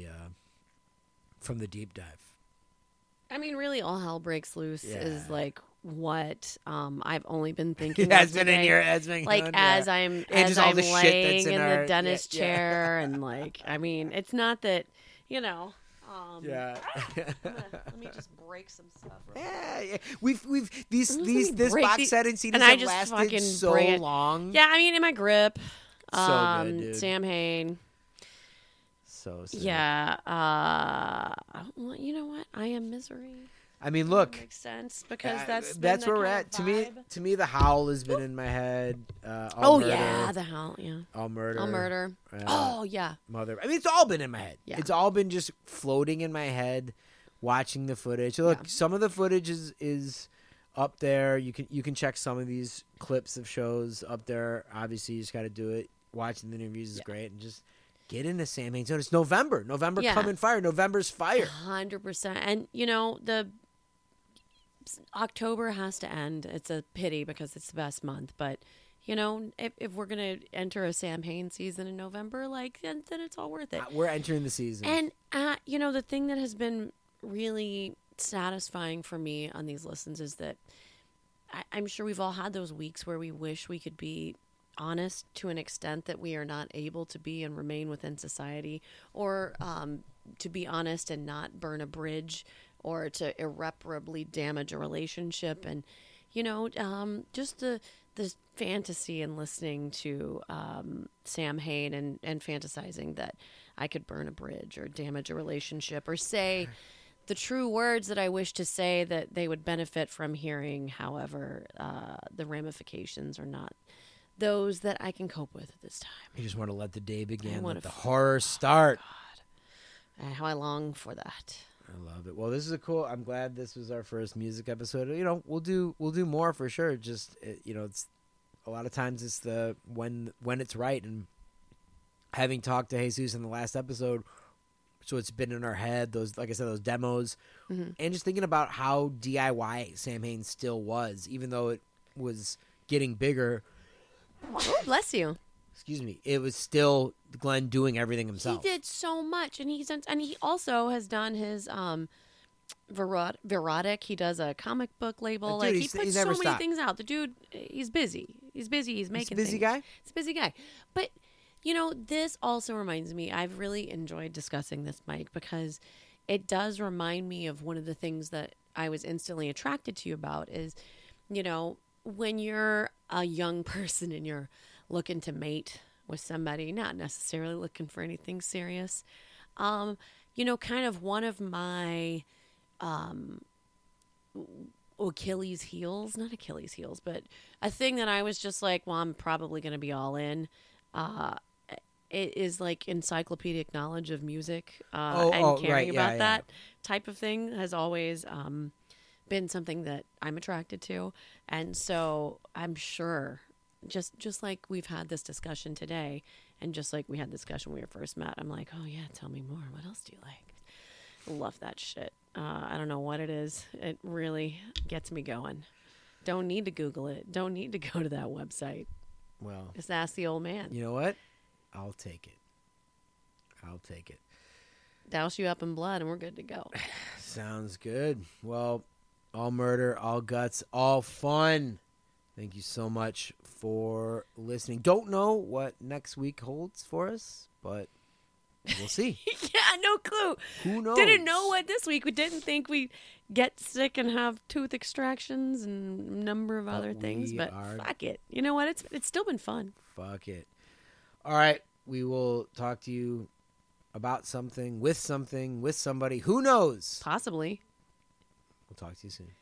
the deep dive? I mean, really, All Hell Breaks Loose is what I've only been thinking. It's been in your as I'm laying in the dentist chair, and I mean, it's not that Yeah. Let me just break some stuff. Yeah. We've this box set and CDs have lasted so long. Yeah, I mean, in my grip. So good, dude. Sam Hain. So sick. Yeah. You know what? I Am Misery. I mean, look. That makes sense because that's where we're at. To me, The Howl has been in my head. Murder. Yeah, The Howl. Yeah. All Murder. All Murder. Oh yeah. Mother. I mean, it's all been in my head. Yeah. It's all been just floating in my head, watching the footage. Look, some of the footage is up there. You can check some of these clips of shows up there. Obviously, you just got to do it. Watching the interviews is great, and just get into Sam Hain. It's November. Coming fire. November's fire. 100%. And the October has to end. It's a pity because it's the best month, but if we're gonna enter a Sam Hain season in November, then it's all worth it. We're entering the season, and the thing that has been really satisfying for me on these listens is that I'm sure we've all had those weeks where we wish we could be honest to an extent that we are not able to be and remain within society, or to be honest and not burn a bridge, or to irreparably damage a relationship. And, just the fantasy in listening to Sam Hain and fantasizing that I could burn a bridge or damage a relationship or say the true words that I wish to say that they would benefit from hearing. However, the ramifications are not those that I can cope with at this time. You just want to let the day begin, let the horror start. Oh, God. How I long for that. I love it. Well, this is I'm glad this was our first music episode. We'll do more for sure. Just it's a lot of times it's the when it's right, and having talked to Jesus in the last episode, so it's been in our head, those, like I said, those demos, and just thinking about how DIY Sam Hain still was, even though it was getting bigger. Oh, bless you. Excuse me. It was still Glenn doing everything himself. He did so much, and he also has done his Verotic. He does a comic book label. Dude, he puts so many things out. The dude, he's busy. He's busy. He's making things. He's a busy guy. But this also reminds me. I've really enjoyed discussing this, Mike, because it does remind me of one of the things that I was instantly attracted to you about. Is when you're a young person and you're looking to mate with somebody, not necessarily looking for anything serious, kind of one of my Achilles heels, not Achilles heels, but a thing that I was just like, well, I'm probably going to be all in. It is like encyclopedic knowledge of music and caring about that type of thing has always been something that I'm attracted to. And so I'm sure just like we've had this discussion today, and just like we had this discussion when we were first met, I'm like, oh yeah, tell me more. What else do you like? Love that shit. I don't know what it is. It really gets me going. Don't need to Google it. Don't need to go to that website. Well, just ask the old man. You know what? I'll take it. Douse you up in blood and we're good to go. Sounds good. Well, all murder, all guts, all fun. Thank you so much for listening. Don't know what next week holds for us, but we'll see. Yeah, no clue. Who knows? Didn't know what this week. We didn't think we'd get sick and have tooth extractions and a number of other things, but fuck it. You know what? It's still been fun. Fuck it. All right. We will talk to you about something, with somebody. Who knows? Possibly. We'll talk to you soon.